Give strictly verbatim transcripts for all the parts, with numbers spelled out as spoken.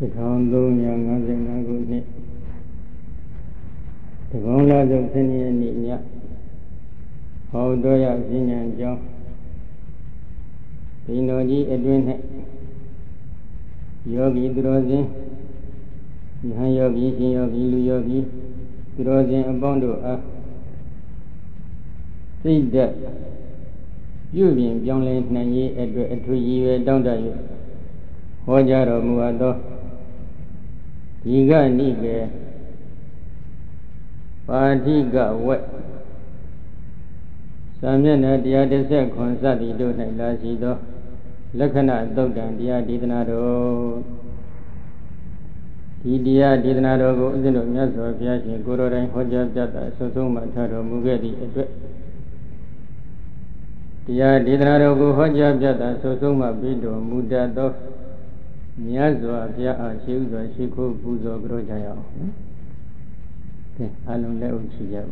Town Dunya Nazi the Gonla of Senia how do you have seen and John Pinoji Edwin Yogi Drozi behind Yogi Yogi Yogi Drozi and Bondo are see that you being young late nine years at two years down there. Hojaro Muado Yiga Nige Padiga wet Samyana dia desa konsa di do na lasi do Lakana Dogan dia Didanado Dia Didanado go Zino Yaso Piashi Guru and Hoja Jata Sosuma Taro Mugedi Dia Didanado go Hoja Jata Sosuma Bido Mudado Niazwa Pia Shiva Shiku Buzo Grojaya Alum Leo Chijab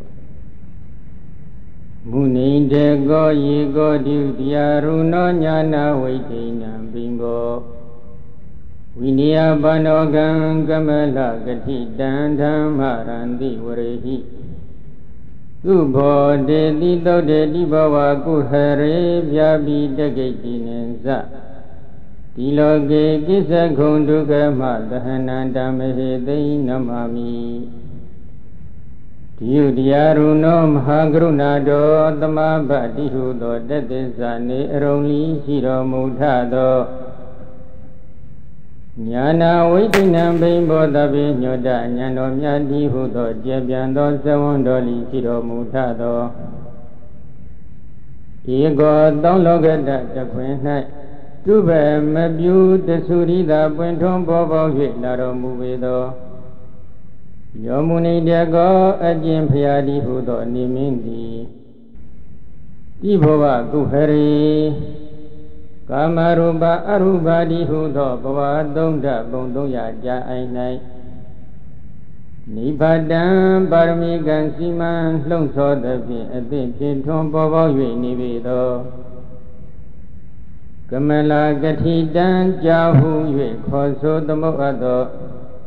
Muni de go ye go du diaruno nyana waitina bimbo Winia banogan gamala gati dandama randi warehi Ubo de lido de libawa kuhare vyabi dageti nenza Tiloge kisa kunduga madhananda mehe namami Diyaruno Mahagrunado Tamabadihu do Dedesane Roli Shiro Mutado Nyana Waitinam Bimbo Dabi Nyoda Nyano Myadihu do Jebiando Sawandoli Shiro Mutado Ego Donlogada Jaquenai Tube Mabu Tesurida Puenton Bobo Laro Muvedo Yomuni Diago Ajim Piadi Hudo Nimindi Ibova Guhari Kamaruba Aruba Di Hudo Bava Donda Bondoya Ja Ainai Nipadam Barmi Gansiman Longso Davi Adin Pinton Bobo Nivido Kamala Gatidan Jahu Yue Koso Damoado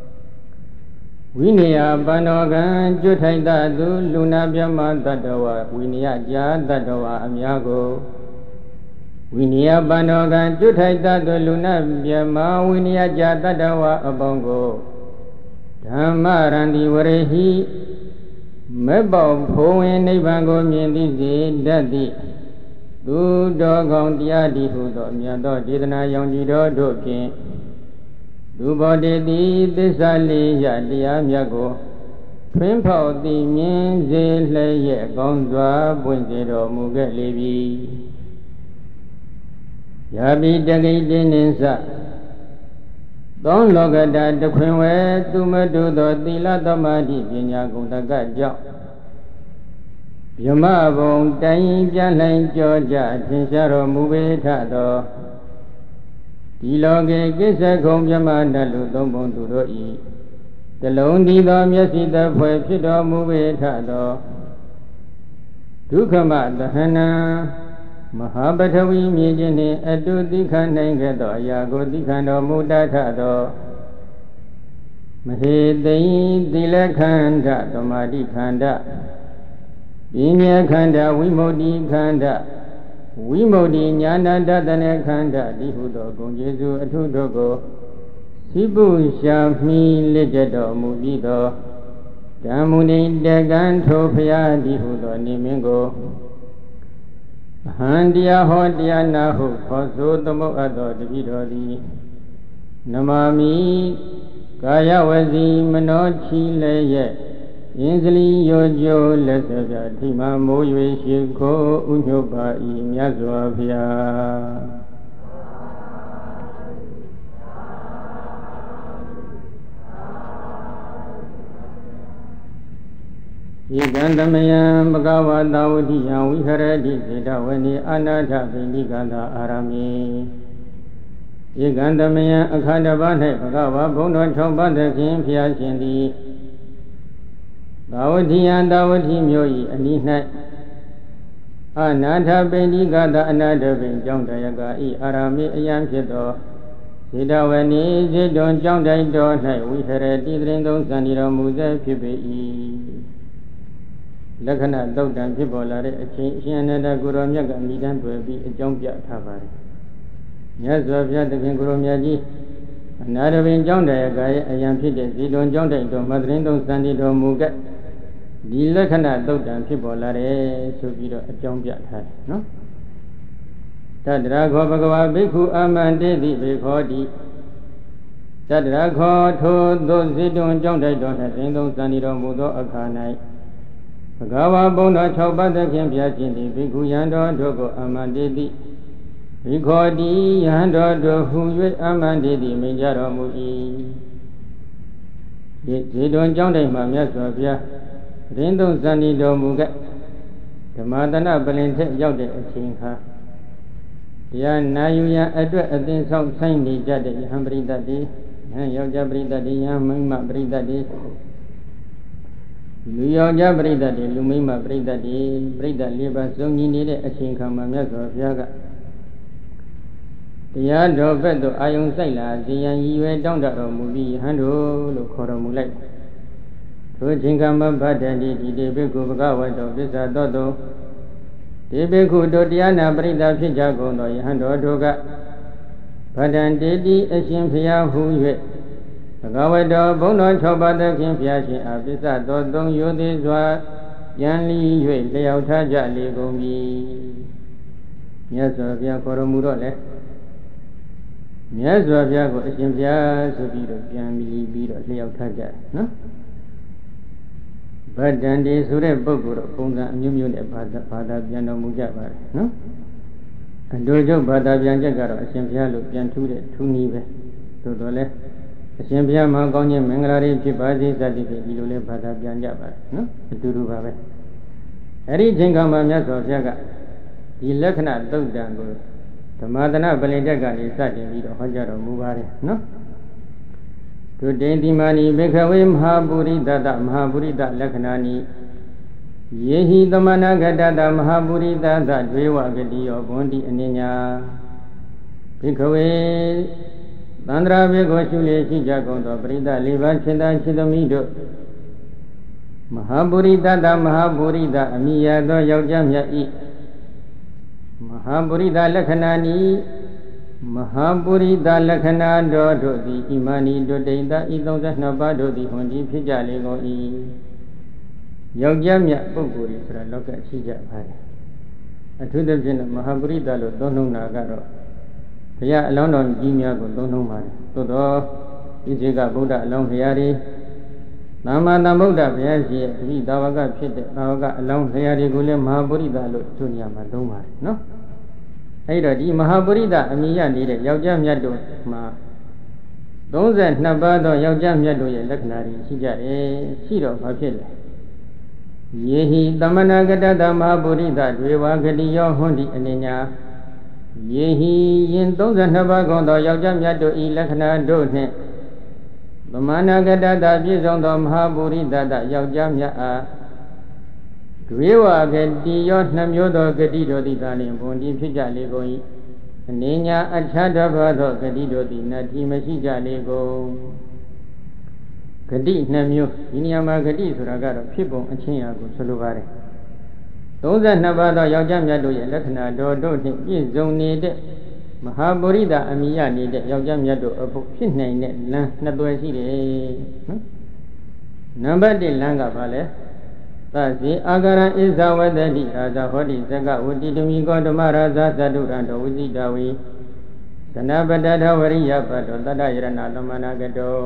Winia Banogan Jutaida Du Luna Biama Dadawa Winia Ja Dadawa Amiago Winia Banogan Jutaida Du Luna Biama Winia Ja Dadawa Abongo Tamarandi Warehi Mebo Poen Nibango Mindi Dadi Du Dogong Diadi Hudo Miado Didana Yondido Dokin Dubode di Desali Yadia Miago Twimpo di Min Zile Ye Gonzwa Bunzero Mugalibi Yabi Dagi Dininsa Don Logada de Quinwe Tumadu do Dila Domadi Pinya Gundaga Jo Yama Bon Dai Janai Georgia Tinsaro Mubetado Diloge Gisa Gomjama Nalu Dombonduro E. The Londi Dom Yasida Puepido Mubetado Dukama the Hana Mahabatawi Mijini Adu Dikanangado Yago Dikano Mudatado Mahe Dei Dilakanda Domadi Kanda Binya Kanda Wimodi Kanda Wimodi Nyana Dadane Kanda Dihudo Gonjesu Atudogo Sibu Shami Lejedo Mubido Damuni Deganto Pia Dihudo Nimingo Handia Hondia Nahu Koso Tomo Ado Dividodi Namami Kaya Wazi Manochi Leye Inzli Yojo Lesavia Tima Moywe Shiko Unyoba Imyazwavia Yigandamayan Bhagava Davadiyan Viharadi Zidavani Anata Vindikanda Arami Yigandamayan Akhadavane Bhagava Bondo Chombanda Kim Pia Shindi Davadiyan Davadi Myoyi Aninai Anata Vindikanda Anata Vinjong Dayaga I Arami Ayam Chido စေတဝနီစေတွန်ကြောင့်တိုက်တော်၌ဝိဟရတိသရင်သုံးစံဒီတော်မူစေဖြစ်ပေ၏လက္ခဏာသုတ်တံဖြစ်ပေါ်လာတဲ့အချိန်အရှင်အနန္ဒကိုရောမြတ်ကမိတန်းတွေ့ပြီးအကြောင်းပြထားပါတယ်မြတ်စွာဘုရားသခင်ကိုရောမြတ်ကြီးအနာရဝင်းကြောင့်တရားကရဲ့အယံဖြစ်တဲ့ဇီလွန်ကြောင့်တိုက်တော်မှာသရင်သုံးစံဒီတော်မူကဒီလက္ခဏာသုတ်တံဖြစ်ပေါ်လာတယ်ဆိုပြီးတော့အကြောင်းပြထားတယ်နော်တတရာခောဘဂဝါဘိက္ခုအမန္တေတိဘေခောတိတတရာခောထိုသို့ဇီတွန်ကြောင့်တိုက်တော်၌သင်သုံးစံဒီတော်မူသောအခါ၌ဘဂဝါဘုံတော်၆ပါးသခင်ဘုရားရှင်သည်ဘိက္ခုယံတော်တို့ကိုအမန္တေတိဘိခောတိယံတော်တို့ဟူ၍အမန္တေတိမိန့်ကြတော်မူ၏ဒီဇီတွန်ကြောင့်တိုက်မှာမြတ်စွာဘုရားသင်သုံးစံဒီတော်မူကဓမ္မတနပလင်ထက်ရောက်တဲ့အချိန်ခါတရားနာယူရန်အတွက်အသင်ဆောင်ဆိုင်နေကြတဲ့ယဟန်ပရိသတ်တွေယဟန်ယောက်ျားပရိသတ်တွေယဟန်မိန်းမပရိသတ်တွေလူယောက်ျားပရိသတ်တွေလူမိန်းမပရိသတ်တွေပရိသတ်လေးပါးစုံညီနေတဲ့အချိန်ခါမှာမြတ်စွာဘုရားကတရားတော်ဘက်သို့အာယုံဆိုင်လာဇေယံရည်ရွယ်တောင်းတတော်မူပြီးယဟန်တို့လို့ခေါ်တော်မူလိုက်ထိုအချိန်ခါမှာဗတ္တန်ဒီဒီတေဘိက္ခုဘဂဝတောပစ္စာသောတောဒီဘိက္ခုတို့တရားနာပရိသတ်ဖြစ်ကြကုန်သောယဟန်တော်တို့ကဗတ္တန်တေတိအရှင်ဘုရားဟူ၍ဘဂဝတောဘုန်းတော်၆ပါးသခင်ဘုရားရှင်အားပစ္စာသောသုံးယုသေးစွာယံလီ၍လျောက်ထားကြလေကုန်ပြီမြတ်စွာဘုရားခေါ်တော်မူတော့လေမြတ်စွာဘုရားကိုအရှင်ဘုရားဆိုပြီးတော့ပြန်ပြီးပြီးတော့လျောက်ထားကြတယ်နော်ဗတ္တန်ဒီဆိုတဲ့ပုဂ္ဂိုလ်တော့ပုံစံအမျိုးမျိုးနဲ့ဘာသာဘာသာပြန်တော်မူကြပါတယ်နော်အတူတူဘာသာပြန်ချက်ကတော့အရှင်ဘုရားလို့ပြန်ထူးတဲ့ထူးနည်းပဲသို့တော်လည်းအရှင်ဘုရားမှာကောင်းခြင်းမင်္ဂလာတွေဖြစ်ပါစေစသည်ဖြင့်ဒီလိုလဲဘာသာပြန်ကြပါတယ်နော်အတူတူပါပဲအဲ့ဒီချိန်ခါမှာမြတ်စွာဘုရားကဒီလက္ခဏာသုတ်တံကိုဓမ္မသနပလင်တက်ကနေစတင်ပြီးတော့ဟောကြားတော်မူပါတယ်နော်ဒုတိယတိမာနိဘေခဝေမဟာပုရိသတမဟာပုရိသလက္ခဏာနိယေဟိသမဏဂတတမဟာပုရိသသဒွေဝဂတိယောဘွန်တိအနိညာဘေခဝေသန္တရာဘေကိုရှုလေရှိကြကုန်သောပရိသလေးပါးခြေသာခြေသမီးတို့မဟာပုရိသတမဟာပုရိသအမိယသောယောက်ျားမြတ်ဤမဟာပုရိသလက္ခဏာနိမဟာပုရိသလက္ခဏာတော်တို့သည်ဣမဏိတို့တိန်သာဤသုံးဆယ်နှစ်ပါးတို့သည်ဟွန်ဒီဖြစ်ကြလေကုန်၏ယောက်ျားမြတ်ပုဂ္ဂိုလ်တွေဆိုတာလောကရှိကြပါတယ်အထူးသဖြင့်မဟာပုရိသလို့သုံးနှုန်းတာကတော့ဘုရားအလောင်းတော်ကြီးများကိုသုံးနှုန်းပါတယ်သို့သောဣဇေကဗုဒ္ဓအလောင်းဘုရားတွေသမ္မာသမ္ဗုဒ္ဓဘုရားရှိရဲ့တပိသာဝကဖြစ်တဲ့သာဝကအလောင်းဘုရားတွေကိုလည်းမဟာပုရိသလို့သူနေရာမှာသုံးပါတယ်နော်အဲ့တော့ဒီမဟာပုရိသအမိရနေတဲ့ယောက်ျားမြတ်တို့မှာသုံးဆယ်နှစ်ပါးသောယောက်ျားမြတ်တို့ရဲ့လက္ခဏာတွေရှိကြတယ်ရှိတော့ဘာဖြစ်လဲယေဟိသမဏဂတတမဟာပုရိသတွေဝါဂတိယောဟွန်ဒီအနိညာယေဟိယင်သုံးဆယ်နှစ်ပါးကုန်သောယောက်ျားမြတ်တို့ဤလက္ခဏာတို့နှင့်သမဏဂတတပြည့်စုံသောမဟာပုရိသတယောက်ျားမြတ်အားဒွေဝဂတိယောနှမျိုးသောဂတိတို့သည်သာလျှင်ဘုံဒီဖြစ်ကြလေကုန်၏အနေညာအခြားတစ်ပါးသောဂတိတို့သည်နတ္တိမရှိကြလေကုန်ဂတိနှမျိုးဒီနေရာမှာဂတိဆိုတာကတော့ဖြစ်ပုံအချင်းအရာကိုဆိုလိုပါတယ်သုံးဆယ်နှစ်ပါးသောယောက်ျားမြတ်တို့ရဲ့လက္ခဏာတော်တို့နှင့်ပြည့်စုံနေတဲ့မဟာပုရိသအမိယနေတဲ့ယောက်ျားမြတ်တို့အဖို့ဖြစ်နိုင်တဲ့လမ်းနှစ်သွယ်ရှိတယ်နော်နံပါတ်တစ်လမ်းကဘာလဲသဇေအာဂရံဣဇဝတ္တိရာဇဟောတိဇဂဝတိတမိကောဓမရာဇသတုရံတောဝိဇိတဝေသနပတ္တဝရိယပတ္တောတတ္တယရဏသမဏဂတော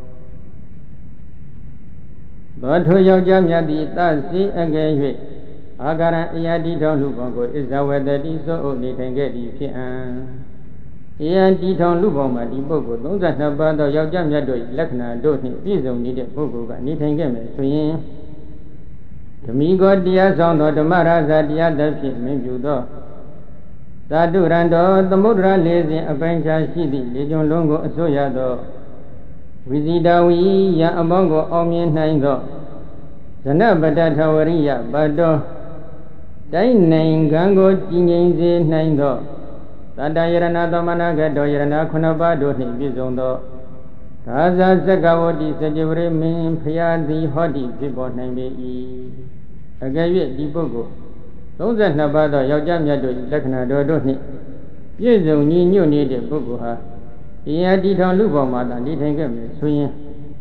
သောထိုယောက်ျားမြတ်သည်သဇေအကယ်၍အာဂရံအယတိထောင်လူပေါင်းကိုဣဇဝတ္တိသောဥနေထိုင်ခဲ့သည်ဖြစ်အံအယတိထောင်လူပေါင်းမှာဒီပုဂ္ဂိုလ်သုံးဆယ်နှစ်ပါးသောယောက်ျားမြတ်တို့လက္ခဏာတို့နှင့်ပြည့်စုံနေတဲ့ပုဂ္ဂိုလ်ကနေထိုင်ခဲ့မယ်ဆိုရင်ဓမိကောတရားဆောင်သောဓမ္မရာဇတရားသဖြင့်မင်းပြုသောသာတုရံတော်သမုဒ္ဒရာလေးစဉ်အပိုင်းခြားရှိသည့်လေကျွန်လုံးကိုအစိုးရသောဝိဇိတဝီယံအပေါင်းကိုအောင်မြင်နိုင်သောဇနပတ္ထဝရိယပတ္တောတိုင်းနိုင်ငံကိုကြည်ငြိမ်စေနိုင်သော Tata Yarana Domana Gato Yarana Kunabado Nibizondo Raza Zagawadi Sajavre Min Payadi Hodi Pibo Name Agavi Dibogo Those that Nabada Yajam Yado Lakana Dodoni Yezo Nino needed Buguha Yadi Don Lubomada didn't swing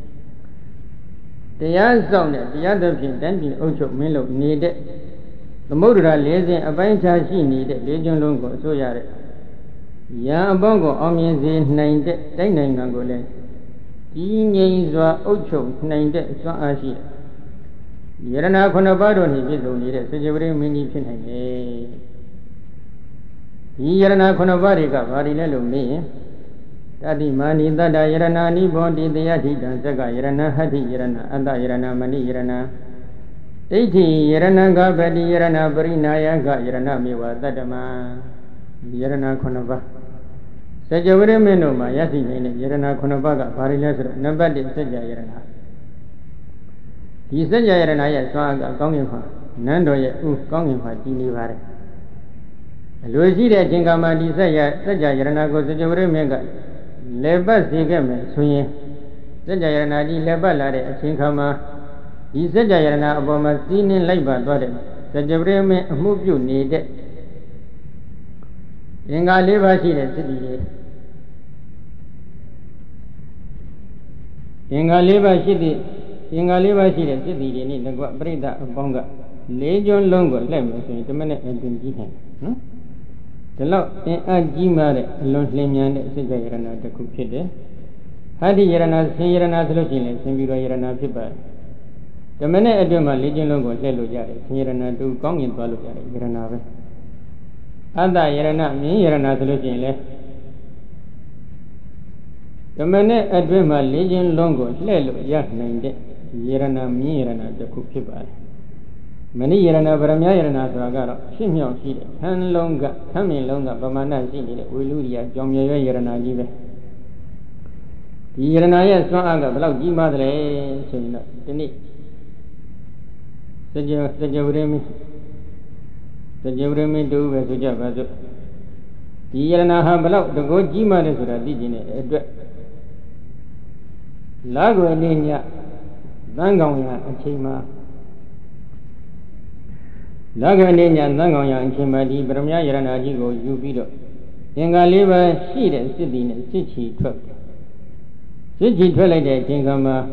the young zone, the other thing, then the Ocho Milo needed the motor lazy a bunch of she needed Legion Longo so yare. Young Bongo Omian named ten nine Angole. Yin were Ocho named so ashi. Yerana Conabado he was needed such a very many pinay. Yerana Conabarica, Varinello me. Tadi mani dada Yerana ni bondi the Yati dan Zaga Yerana Hati Yerana Ada Yerana Mani Yerana Eti Yerana Gabadi Yerana Barinaya Ga Yerana Miwa Dadama Yerana Konava Sajavare Menoma Yati Yerana Konabaga Parilas Nabadi Saja Yerana He said Yerana Yasaga Gongifa Nando U Gongifa Dini Vare Luigi Jingama Disaya Saja Yerana goes Sajavare Mega Leba Sigame Swing Sajayanaji Leba Lare Chinkama He said Jayana Obama seen in Leba Dore Sajabreme move you need it Inga Leva Shi City Inga Leva City Inga Leva Shi City in the Brida Bonga Legion Longo Lemon to minute and Jihan The law in a Jimare, Lord Lemian, Sajayana, the Kupide. Hadi Yerana, Sayana Solution, Sambira Yerana Pipa. The Mene Aduma, Legion Longo, Leluja, Yerana, do Gong in Baluja, Yerana. Ada Yerana, me Yerana Solution. The Mene Aduma, Legion Longo, Leluja, named Yerana, me Yerana, the Kupipa. Many Yerana Varamia Yerana Sagara, Shimio Shide, Tan Longa, Tami Longa, Bamana Shide, Uluria, Jomia Yerana Jive. Yeranaya Swaga, Blau G Madre, Sina, Tini Sajavremi Sajavremi do Vesujavazu. Yerana Habalau, the good G Madre Digine, Lago Linia, Zangonia, and Chima. Laganina, Nangoya, and Chimadi, Bramia, Yeranajigo, Jubido. Yangaliva, she and Sidin and Sichi truck. Sichi Twelade, Jingama.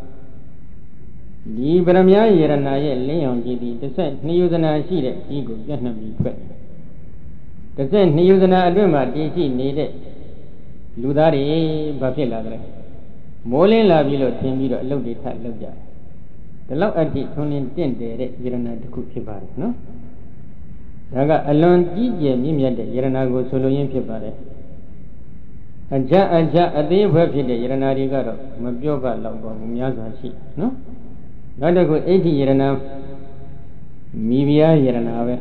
Di Bramia, Yeranaya, Leon Gidi, the Saint Niusana, she that Ego, Janami twelve. The Saint Niusana Aduma, D C needed Ludari, Bafila. Molin Lavilo, Timbido, loaded hat, Loja. The law at the only intended Yerana to cook Pibare, no? Raga alone, Gigi, Mimia, Yerana go solo in Pibare. Aja, Aja, a day where the Yerana Rigaro, Mabioga, Logo, Miaza, she, no? Rather go eighty Yerana, Mivia Yerana.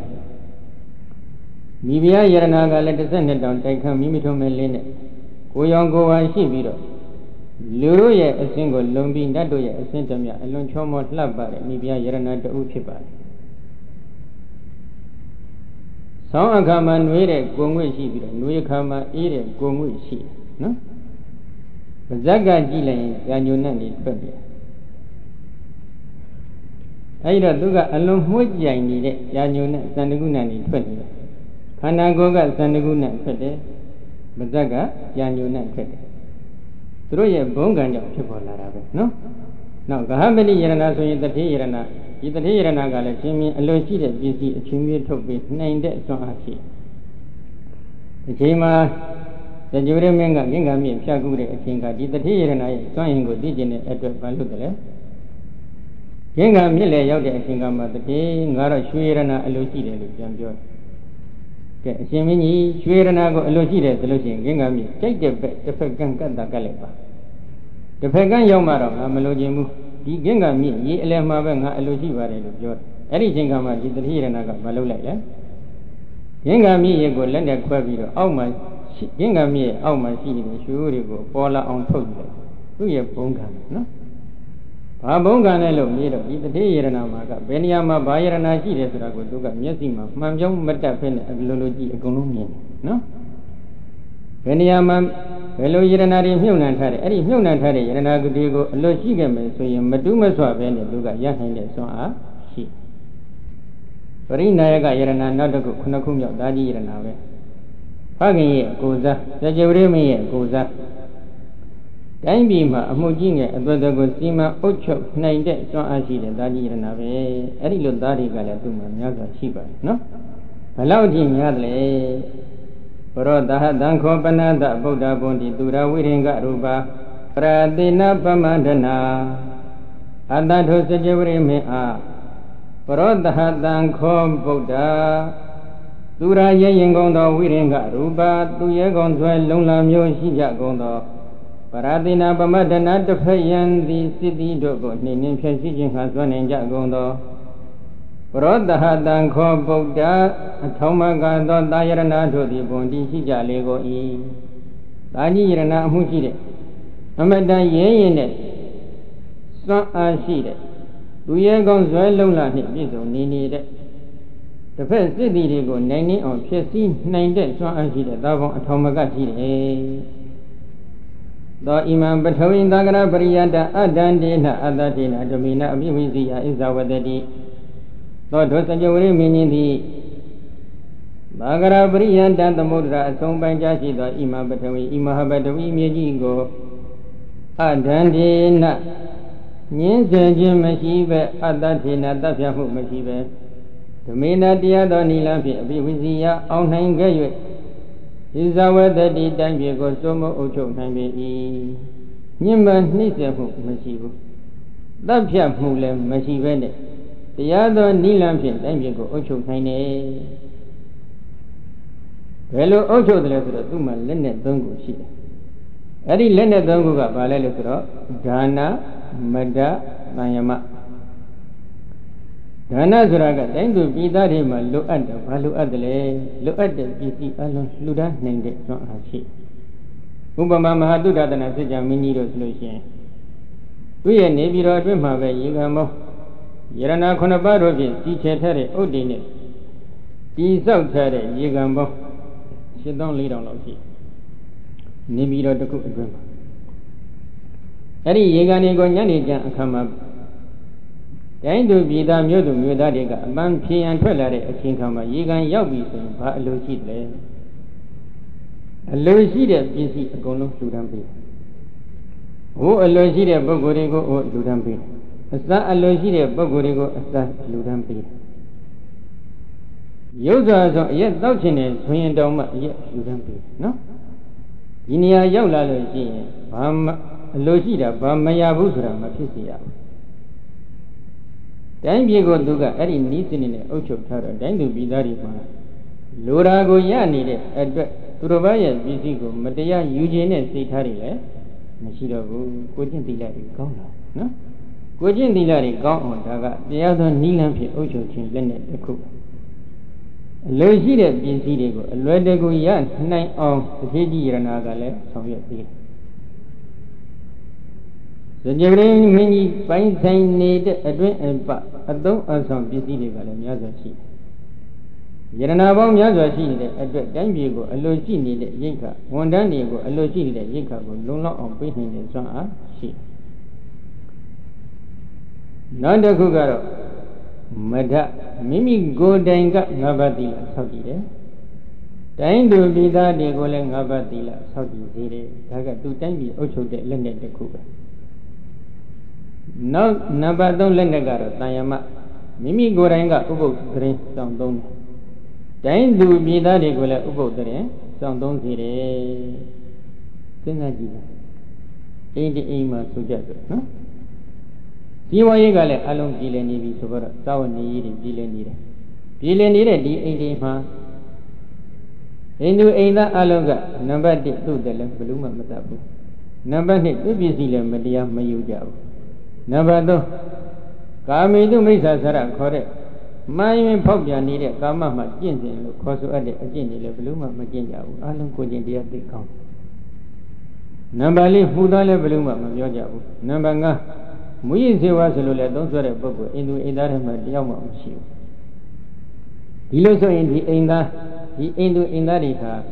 Mivia Yeranaga let us send it down, take her Mimito Melene. Goyongo and Shibiro. Luruya, a single lumbi, Nadoya, a centamia, a lunchomo labare, Mibia Yerana de Upiba. Some Agaman Were, Gongwe Shibira, Nuyakama, Ere, Gongwe Shi, no? Zaga Gila, Yanunani, Fabia. Aida Duga alone Muja needed Yanuna, Sandagunani, twenty. Kanagoga, Sandaguna, Fede, Bazaga, Yanuna, Fede. Through a bongan of people, no? Now, how many Yerana so in the Yerana? Either Yerana Gala, Jimmy, a low cheated, busy, a chimney to be named it so happy. The Jima, the Juremanga, Gingami, Shagure, a Kinga, did the Yerana, swine go digit at the Baludale. Ginga Mille out there, Kingama, the day, Ngara, Shuirana, a low cheated, Jamjo. Shimini, Shuirana, a low cheated, the Lucian, Gingami, take the bet, the Pegan Galepa. The Pegan Yomara, a Melojimu, the Gingami, ye Elemavanga, a Luciva, anything come out, did the Hiranaga, Malula. Gingami, ye go lend a quavido, oh my, Gingami, oh my seed, sure you go, Paula on Toadle. Do you bonga, no? A bonganello, neither, the Hiranamaga, Benyama, Bayerana, Girago, Duga, Yasima, Mamjom, Metapen, Lologi, Economy, no? ဘယ်နေရာမှာဘယ်လိုယရနာတွေမြုပ်နှံထားတယ်အဲ့ဒီမြုပ်နှံထားတဲ့ယရနာဂတိကိုအလို့ရှိခဲ့မယ်ဆိုရင်မတူးမဆွပဲနဲ့သူကရနိုင်တဲ့စွမ်းအားရှိပရိနာယကယရနာနောက်တစ်ခုခုနှစ်ခုမြောက်ဒါကြီးယရနာပဲဖခင်ရဲ့အကိုစားဇေဝရမင်းရဲ့အကိုစားတိုင်းပြည်မှာအမှုကြီးငယ်အသွက်သွက်ကိုစီမံအုပ်ချုပ်နိုင်တဲ့စွမ်းအားရှိတဲ့ဒါကြီးယရနာပဲအဲ့ဒီလိုသားတွေကလည်းသူ့မှာများစွာရှိပါတယ်နော်ဘယ်လောက်ထိများသလဲဘရောသဟတံခောပနာတဗုဒ္ဓဘုံတိသူရဝိရင်ကရူပါပရတိနပမန္ဒနာအတ္တထုစကြဝရိမေအားဘရောသဟတံခောဗုဒ္ဓသူရရဲ့ရင်ကုန်သောဝိရင်ကရူပါသူရဲ့ကုန်ဆွဲလုံလမျိုးရှိကြကုန်သောပရတိနပမန္ဒနာတဖယံသည်စိတ္တိတို့ကိုနှိမ့်နှင်းဖြည့်ရှိခြင်းဟာစွမ်းနိုင်ကြကုန်သောဘရောသဟတံခောဗုဒ္ဓအထောမကသောတာယရဏတို့သည်ဘုံတည်ရှိကြလေကို၏တာကြီးယရဏအမှုရှိတဲ့အမတန်ရဲရင်တဲ့စွမ်းအားရှိတဲ့သူရဲကောင်းဇွဲလုံးလာနှင့်ပြည့်စုံနေနေတဲ့တစ်ဖက်စစ်တီတွေကိုနိုင်နှင်းအောင်ဖြစ်စည်းနိုင်တဲ့စွမ်းအားရှိတဲ့သာဘောင်အထောမကရှိတယ်သောဣမံပထဝီသဂရပရိယတအတ္တန္တေနအတ္တတေနဓမိနအပိဝိစီယဣဇဝတတိသောဒုစကြဝရိမင်းကြီးသည်ဘာဂရပရိယတသမုဒ္ဒရာအဆုံးပိုင်းကြားရှိသောဣမပထဝီဣမဟပထဝီမြေကြီးကိုအဒန္တေနညင်းစေခြင်းမရှိပဲအတ္တထေနတတ်ပြမှုမရှိပဲဓမေနတရားသောနိလဖြင့်အပိဝိစီယအောင်နိုင်ခဲ့၍ဣဇဝတတိတိုင်းပြည်ကိုစိုးမိုးအုပ်ချုပ်နိုင်ပေ၏ညှဉ်းပန်းနှိမ့်ဆက်မှုမရှိဘူးတတ်ပြမှုလည်းမရှိပဲနဲ့တရားသောနိလဖြင့်တိုင်းပြည်ကိုအုပ်ချုပ်နိုင်တယ်ဘယ်လိုအုပ်ချုပ်တယ်လဲဆိုတော့သူ့မှာလက်နဲ့သုံးခုရှိတယ်အဲ့ဒီလက်နဲ့သုံးခုကဘာလဲလို့ဆိုတော့ဒါနမဒ္ဒသံယမဒါနဆိုတာကတိုင်းသူပြည်သားတွေမှာလိုအပ်တယ်ဘာလိုအပ်တယ်လဲလိုအပ်တဲ့ပစ္စည်းအလုံးလှူဒါန်းနိုင်တဲ့စွမ်းအားရှိဥပမာမဟာတုဒ္ဒတနာစစ်ကြမင်းကြီးတို့ဆိုလို့ရှိရင်သူ့ရဲ့နေပြည်တော်အတွင်းမှာပဲရေကမောယရဏခုနှစ်ပါးတို့ဖြင့်ကြီးချဲထားတဲ့ဥဒိနဲ့တိဆောက်ထားတဲ့ရေကံပေါင်းရှစ်သောင်းလေးထောင်လောက်ရှိနေပြီးတော့တခုအတွင်းမှာအဲ့ဒီရေကံတွေကိုညနေကျန်အခါမှာတိုင်းသူပြည်သားမြို့သူမြို့သားတွေကအပန်းဖြေရန်ထွက်လာတဲ့အချိန်ခါမှာရေကံရောက်ပြီဆိုရင်ဘာအလိုရှိတယ်အလိုရှိတဲ့ပစ္စည်းအကုန်လုံးလှူဒန်းပေးဟိုအလိုရှိတဲ့ပုဂ္ဂိုလ်တွေကိုဟိုလှူဒန်းပေးအစအလိုရှိတဲ့ပုဂ္ဂိုလ်တွေကိုအစလှူဒန်းပေးရုပ်စွာဆိုအရက်တောက်ချင်တယ်ဆိုရင်တောင်မှအရက်လှူဒန်းပေးနော်ဒီနေရာရောက်လာလို့ရှိရင်ဘာမှအလိုရှိတာဘာမရဘူးဆိုတာမဖြစ်စေရဘူးတိုင်းပြည်ကိုသူကအဲ့ဒီနီးစနစ်နဲ့အုပ်ချုပ်ထားတော့တိုင်းသူပြည်သားတွေမှာလိုရာကိုရနေတဲ့အတွက်သူတို့ဘာရဲ့ပစ္စည်းကိုမတရားယူခြင်းနဲ့စိတ်ထားတွေလည်းမရှိတော့ဘူးကိုကျင့်သီလတွေကောင်းလာနော်ကိုကျင့်သီလတွေကောင်းအောင်ဒါကတရားသောနိလန်းဖြစ်အုပ်ချုပ်ခြင်းလက်နဲ့တစ်ခုအလိုရှိတဲ့ပစ္စည်းတွေကိုအလွယ်တကူရနိုင်အောင်တစ်ခေတ်ကြီးယရနာကလည်းဆောင်ရွက်ပေးတယ်ဇေဝရင်းမင်းကြီးပိုင်းဆိုင်နေတဲ့အတွင်းအပအသုံးအဆောင်ပစ္စည်းတွေကလည်းများစွာရှိတယ်ယရနာပေါင်းများစွာရှိနေတဲ့အတွက်တိုင်းပြည်ကိုအလိုရှိနေတဲ့ရိက္ခဝန်ထမ်းတွေကိုအလိုရှိနေတဲ့ရိက္ခကိုလုံလောက်အောင်ပေးနိုင်တဲ့စွမ်းအားရှိတယ်နောက်တစ်ခုကတော့မဒ္ဒမိမိကိုယ်တိုင်ကငါးပါးသီလဆောက်တည်တယ်တိုင်းသူပြည်သားတွေကိုလည်းငါးပါးသီလဆောက်တည်စေတယ်ဒါကသူတိုင်းပြည်အုပ်ချုပ်တဲ့လက်နက်တစ်ခုပဲနောက်နံပါတ်သုံးလက်နက်ကတော့တန်ယမမိမိကိုယ်တိုင်ကဥပုပ်သရင်စောင့်သုံးတယ်တိုင်းသူပြည်သားတွေကိုလည်းဥပုပ်သရင်စောင့်သုံးစေတယ်စဉ်းစားကြည့်ပါအိမ်ဒီအိမ်မှာဆိုကြတယ်နော်ဒီဝါရေးကလည်းအလုံးကြည်လည်နေပြီဆိုတော့သာဝနေကြီးတွေကြည်လည်နေတယ်ကြည်လည်နေတဲ့ဒီအိမ်ဒီမှာအိမ်သူအိမ်သားအလုံးကနံပါတ်တစ်သူ့တယ်လည်းဘယ်လို့မှမတတ်ဘူးနံပါတ်နှစ်သူ့ပစ္စည်းလည်းမတရားမယူကြဘူးနံပါတ်သုံးကာမိတုမိစ္ဆာဆရခေါ်တဲ့မိုင်းရင်ဖောက်ပြန်နေတဲ့ကာမမှာကျင့်စဉ်လို့ခေါ်ဆိုအပ်တဲ့အကျင့်တွေလည်းဘယ်လို့မှမကျင့်ကြဘူးအလုံးကိုကျင့်တရားသိကောင်းနံပါတ်လေးမှုသားလည်းဘယ်လို့မှမပြောကြဘူးနံပါတ်ငါးမူရင်းစေဝါဆိုလို့လည်းသုံးဆွဲတဲ့ပုဂ္ဂိုလ်အိမ်သူအိမ်သားတွေမှာတယောက်မှမရှိဘူးဒီလိုဆိုရင်ဒီအိမ်သားဒီအိမ်သူအိမ်သားတွေဟာ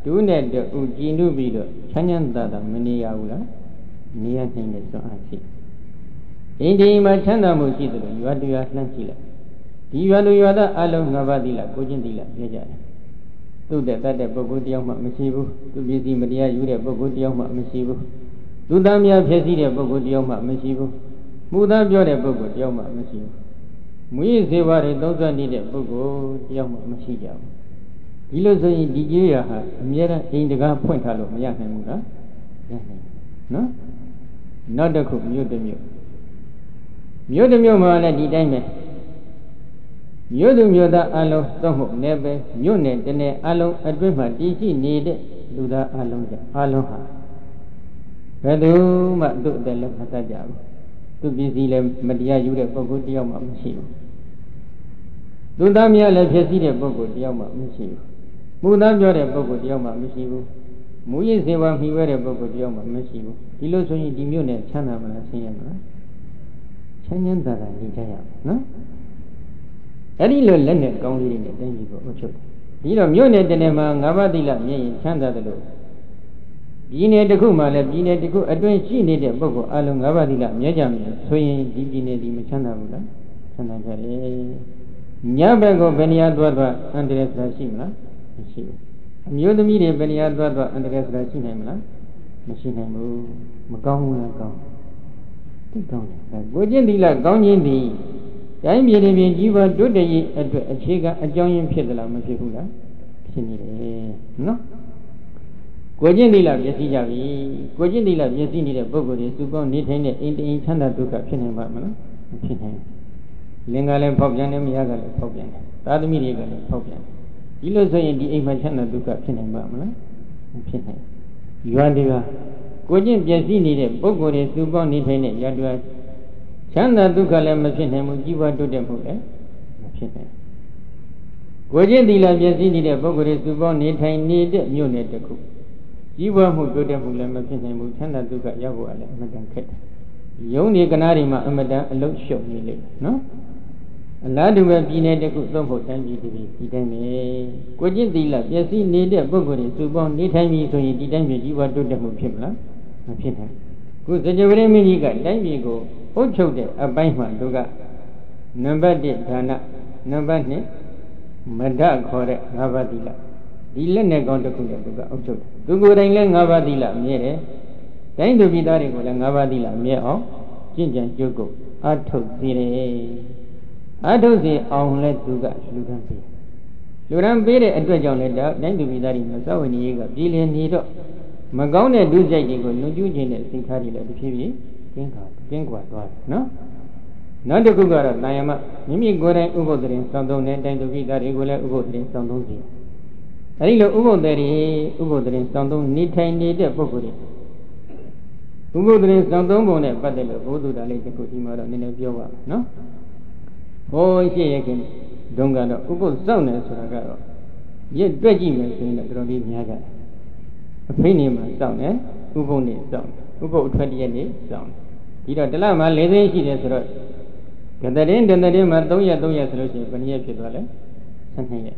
တူနဲ့တူကြည်နုပြီးတော့ချမ်းချမ်းသာသာမနေရဘူးလားနေရနိုင်တဲ့စွမ်းအားရှိအိန္ဒိယမှာချမ်းသာမှုရှိသလိုရွာတူရွာနှမ်းကြည့်လိုက်ဒီရွာလူရွာသားအလုံးငါးပါးသီလကိုချင်းသီလပြကြတယ်သူ့တဲ့တတ်တဲ့ပုဂ္ဂိုလ်တယောက်မှမရှိဘူးသူပစ္စည်းမတရားယူတဲ့ပုဂ္ဂိုလ်တယောက်မှမရှိဘူးလူသားများဖြစ်စည်းတဲ့ပုဂ္ဂိုလ်တယောက်မှမရှိဘူးမှုသားပြောတဲ့ပုဂ္ဂိုလ်တယောက်မှမရှိဘူးမူရင်းစေဝါတွေသုံးစွဲနေတဲ့ပုဂ္ဂိုလ်တယောက်မှမရှိကြဘူးဒီလိုဆိုရင်ဒီကျေးရဟာအမြဲတမ်းအိမ်တကားဖွင့်ထားလို့မရနိုင်ဘူးလားရနိုင်နော်နောက်တစ်ခုမြို့တစ်မြို့မြို့တစ်မြို့မှာလည်းဒီတိုင်းပဲမြို့သူမြို့သားအလုံးသုံးဖို့လည်းပဲမြို့နယ်တနယ်အလုံးအတွင်းမှာတည်ရှိနေတဲ့လူသားအလုံးကြအလုံးဟာဘယ်သူမှသူ့အတယ်လည်းမတတ်ကြဘူးသူပစ္စည်းလည်းမတရားယူတဲ့ပုဂ္ဂိုလ်တယောက်မှမရှိဘူးလူသားများလည်းဖြစ်စည်းတဲ့ပုဂ္ဂိုလ်တယောက်မှမရှိဘူးမူသားပြောတဲ့ပုဂ္ဂိုလ်တယောက်မှမရှိဘူးမူရင်းစေဝါမှီဝဲတဲ့ပုဂ္ဂိုလ်တယောက်မှမရှိဘူးဒီလိုဆိုရင်ဒီမြို့နယ်ချမ်းသာမလားဆင်းရဲမလားချမ်းချမ်းသာသာနေကြရမယ်နော်အဲ့ဒီလိုလက်နဲ့ကောင်းလေးတွေနဲ့တိုင်းပြည်ကိုအုပ်ချုပ်တယ်ဒီတော့မြို့နယ်တနယ်မှာငါးပါးသီလမြင်ရင်ချမ်းသာတယ်လို့ပြည်နယ်တစ်ခုမှလည်းပြည်နယ်တစ်ခုအတွင်းရှိနေတဲ့ပုဂ္ဂိုလ်အလုံးငါးပါးသီလမြဲကြမယ်ဆိုရင်ဒီပြည်နယ်ဒီမချမ်းသာဘူးလားချမ်းသာကြတယ်ညဘက်ကိုဘယ်နေရာသွားသွားအန္တရာယ်ဆိုတာရှိမလားမရှိဘူးအမျိုးသမီးတွေဘယ်နေရာသွားသွားအန္တရာယ်ဆိုတာရှိနိုင်မလားမရှိနိုင်ဘူးမကောင်းဘူးလားကောင်းသိကောင်းတယ်ကိုကျင့်သီလကောင်းခြင်းသည်တိုင်းပြည်တွေပြင်ကြီးပွားတိုးတက်ရေးအတွက်အခြေခံအကြောင်းရင်းဖြစ်သလားမဖြစ်ဘူးလားဖြစ်နေတယ်နော်ကိုကျင့်သီလပြည့်စည်ကြပြီကိုကျင့်သီလပြည့်စည်နေတဲ့ပုဂ္ဂိုလ်တွေစုပေါင်းနေထိုင်တဲ့အိမ်တအိမ်ချမ်းသာဒုက္ခဖြစ်နိုင်ပါမလားမဖြစ်နိုင်ဘူးလင်္ကာလည်းဖောက်ပြန်တယ်မယားကလည်းဖောက်ပြန်တယ်သာသမီတွေကလည်းဖောက်ပြန်တယ်ဒီလိုဆိုရင်ဒီအိမ်မှာချမ်းသာဒုက္ခဖြစ်နိုင်ပါမလားမဖြစ်နိုင်ရွာတွေကကိုကျင့်ပြည့်စည်နေတဲ့ပုဂ္ဂိုလ်တွေစုပေါင်းနေထိုင်တဲ့ရွာတွေချမ်းသာဒုက္ခလည်းမဖြစ်နိုင်ဘူးကြီးပွားတိုးတက်မှုလည်းမဖြစ်နိုင်ကိုကျင့်သီလပြည့်စည်နေတဲ့ပုဂ္ဂိုလ်တွေစုပေါင်းနေထိုင်နေတဲ့မြို့နယ်တစ်ခုကြီးပွားမှုတိုးတက်မှုလည်းမဖြစ်နိုင်ဘူးချမ်းသာဒုက္ခရောက်ဖို့လည်းအမှန်တန်ခက်တယ်ယုံဒီကနာတွေမှာအမှန်တန်အလုံးရှုံနေလိမ့်မယ်နော်အလားတူပဲပြည်နယ်တစ်ခုသုံးဖို့တိုင်းပြည်တွေဒီတိုင်းပဲကိုကျင့်သီလပြည့်စည်နေတဲ့ပုဂ္ဂိုလ်တွေစုပေါင်းနေထိုင်ပြီဆိုရင်ဒီတိုင်းပြည်ကြီးပွားတိုးတက်မှုဖြစ်မလားမဖြစ်နိုင်ခုစကြဝဠာမင်းကြီးကတိုင်းပြည်ကိုအုပ်ချုပ်တဲ့အပိုင်းမှာသူကနံပါတ်တစ်ဒါနနံပါတ်နှစ်မဒခေါ်တဲ့ငါးပါးသီလဒီလက်နဲ့ကောင်းတစ်ခုနဲ့သူကအုပ်ချုပ်တယ်သူကိုယ်တိုင်လည်းငါးပါးသီလမြဲတယ်တိုင်းသူပြည်သားတွေကိုလည်းငါးပါးသီလမြဲအောင်ကျင့်ကြံကြိုးကုပ်အထုတ်စေတယ်အထုတ်စေအောင်လည်းသူကလူတန်းပေးလူတန်းပေးတဲ့အတွက်ကြောင့်လည်းတိုင်းသူပြည်သားတွေမှာသဝဏီရေးကပြည်လည်နေတော့မကောင်းတဲ့ဒုစရိုက်တွေကိုလွန်ကျူးခြင်းတဲ့စိတ်ထားတွေလည်းတစ်ဖြည်းဖြည်းကင်းကွာကင်းကွာသွားတယ်နော်နောက်တစ်ခုကတော့တာယမမိမိကိုယ်တိုင်ဥပုသ်တရင်စောင့်သုံးတဲ့တိုင်းသူပြည်သားတွေကိုလည်းဥပုသ်တရင်စောင့်သုံးစီအဲဒီလိုဥပုသ်တရင်ဥပုသ်တရင်စောင့်သုံးနေထိုင်နေတဲ့ပုဂ္ဂိုလ်တွေဥပုသ်တရင်စောင့်သုံးပုံနဲ့ပတ်သက်လို့ဘုဒ္ဓတာလေးတစ်ခုဒီမှာတော့နည်းနည်းပြောပါမယ်နော်ဟိုရှိရခင်ဒုံကတော့ဥပုသ်စောင့်နေဆိုတာကတော့ရစ်တွက်ကြည့်မယ်ဆိုရင်တော့တော်တော်လေးများကြတယ်အဖိနေမှာစောင့်တယ်ဥပုသ်နေစောင့်ဥပုသ်အထွက်တရက်နေစောင့်ဒီတော့တလမှာ၄သိန်းရှိတယ်ဆိုတော့ကတရင်တတရင်မှာ၃ရက်၃ရက်ဆိုလို့ရှိရင်ဘယ်နည်းဖြစ်သွားလဲ၁၂ရက်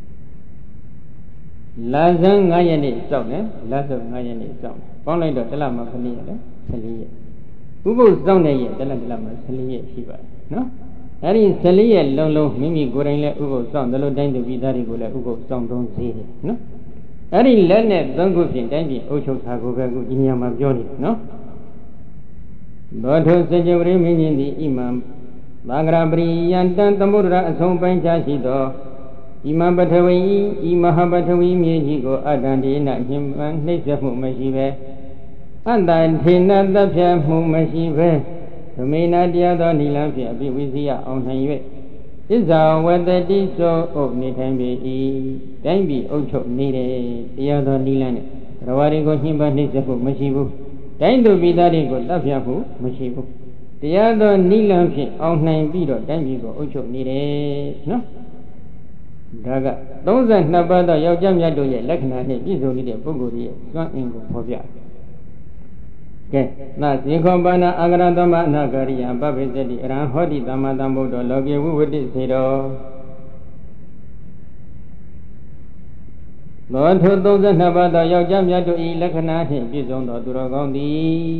လာဇန်၅ရက်နေ့စောင့်တယ်လဆုပ်၅ရက်နေ့စောင့်ပေါင်းလိုက်တော့တလမှာဘယ်နည်းရလဲ၁၄ရက်ဥပုသ်စောင့်တဲ့ရက်တလတလမှာ၁၄ရက်ရှိပါတယ်နော်အဲ့ဒီ၁၄ရက်လုံးလုံးမိမိကိုယ်တိုင်လည်းဥပုသ်စောင့်တယ်လို့တိုင်းသူပြည်သားတွေကိုလည်းဥပုသ်စောင့်သုံးစေတယ်နော်အဲ့ဒီလက်နဲ့သုံးခုဖြင့်တိုင်းပြည်အုပ်ချုပ်တာကိုပဲခုဒီနေရာမှာပြောနေတယ်နော်ဘောထုစကြဝဠာမင်းကြီးသည်ဣမံသာဂရပရိယံတံသမုဒ္ဒရာအဆုံးပိုင်းခြားရှိသောဣမံပထဝီဤမဟာပထဝီမြေကြီးကိုအတ္တန္တိနညင်ပန်နှိမ့်ဆက်မှုမရှိပဲအတ္တထေနသဗ္ဗမှုမရှိပဲသမေနာတရားသောနိလန်းဖြင့်အပိဝိစီယအောင်နိုင်၍ဣဇာဝတ္တိသောအုပ်နေထိုင်ပေ၏တိုင်းပြည်အုပ်ချုပ်နေတယ်တရားသောနိလန်းနဲ့ရဝရီကိုညှင်ပန်နှိမ့်ဆက်မှုမရှိဘူးတိုင်းသူပြည်သားတွေကိုတပ်ဖြတ်မှုမရှိဘူးတရားသောနိလန်းဖြင့်အောင်နိုင်ပြီးတော့တိုင်းပြည်ကိုအုပ်ချုပ်နေတယ်နော်ဒါကသုံးဆယ်နှစ်ပါးသောယောက်ျားမြတ်တို့ရဲ့လက္ခဏာနဲ့ပြည့်စုံနေတဲ့ပုဂ္ဂိုလ်ရဲ့စွမ်းအင်ကိုဖော်ပြကဲသဇေခောပါဏအာဂရသမအနာဂရိယပပိစတိအရဟံဟောတိသမ္မာသမ္ဗုဒ္ဓောလောကေဝိဝတိစေတောသောထုသုံးဆယ်နှစ်ပါးသောယောက်ျားများတို့၏လက္ခဏာဖြင့်ပြည့်စုံသောသူတော်ကောင်းသည်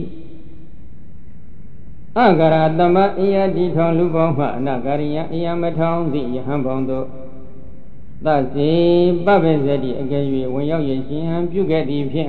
အဂရသမအယတိထောင်လူပေါင်းမှအနာဂရိယအယမထောင်သည့်ယဟန်ပေါင်းတို့သစေပပ္ပဇတိအကယ်၍ဝင်ရောက်ရရှင်ဟံပြုခဲ့သည်ဖြင့်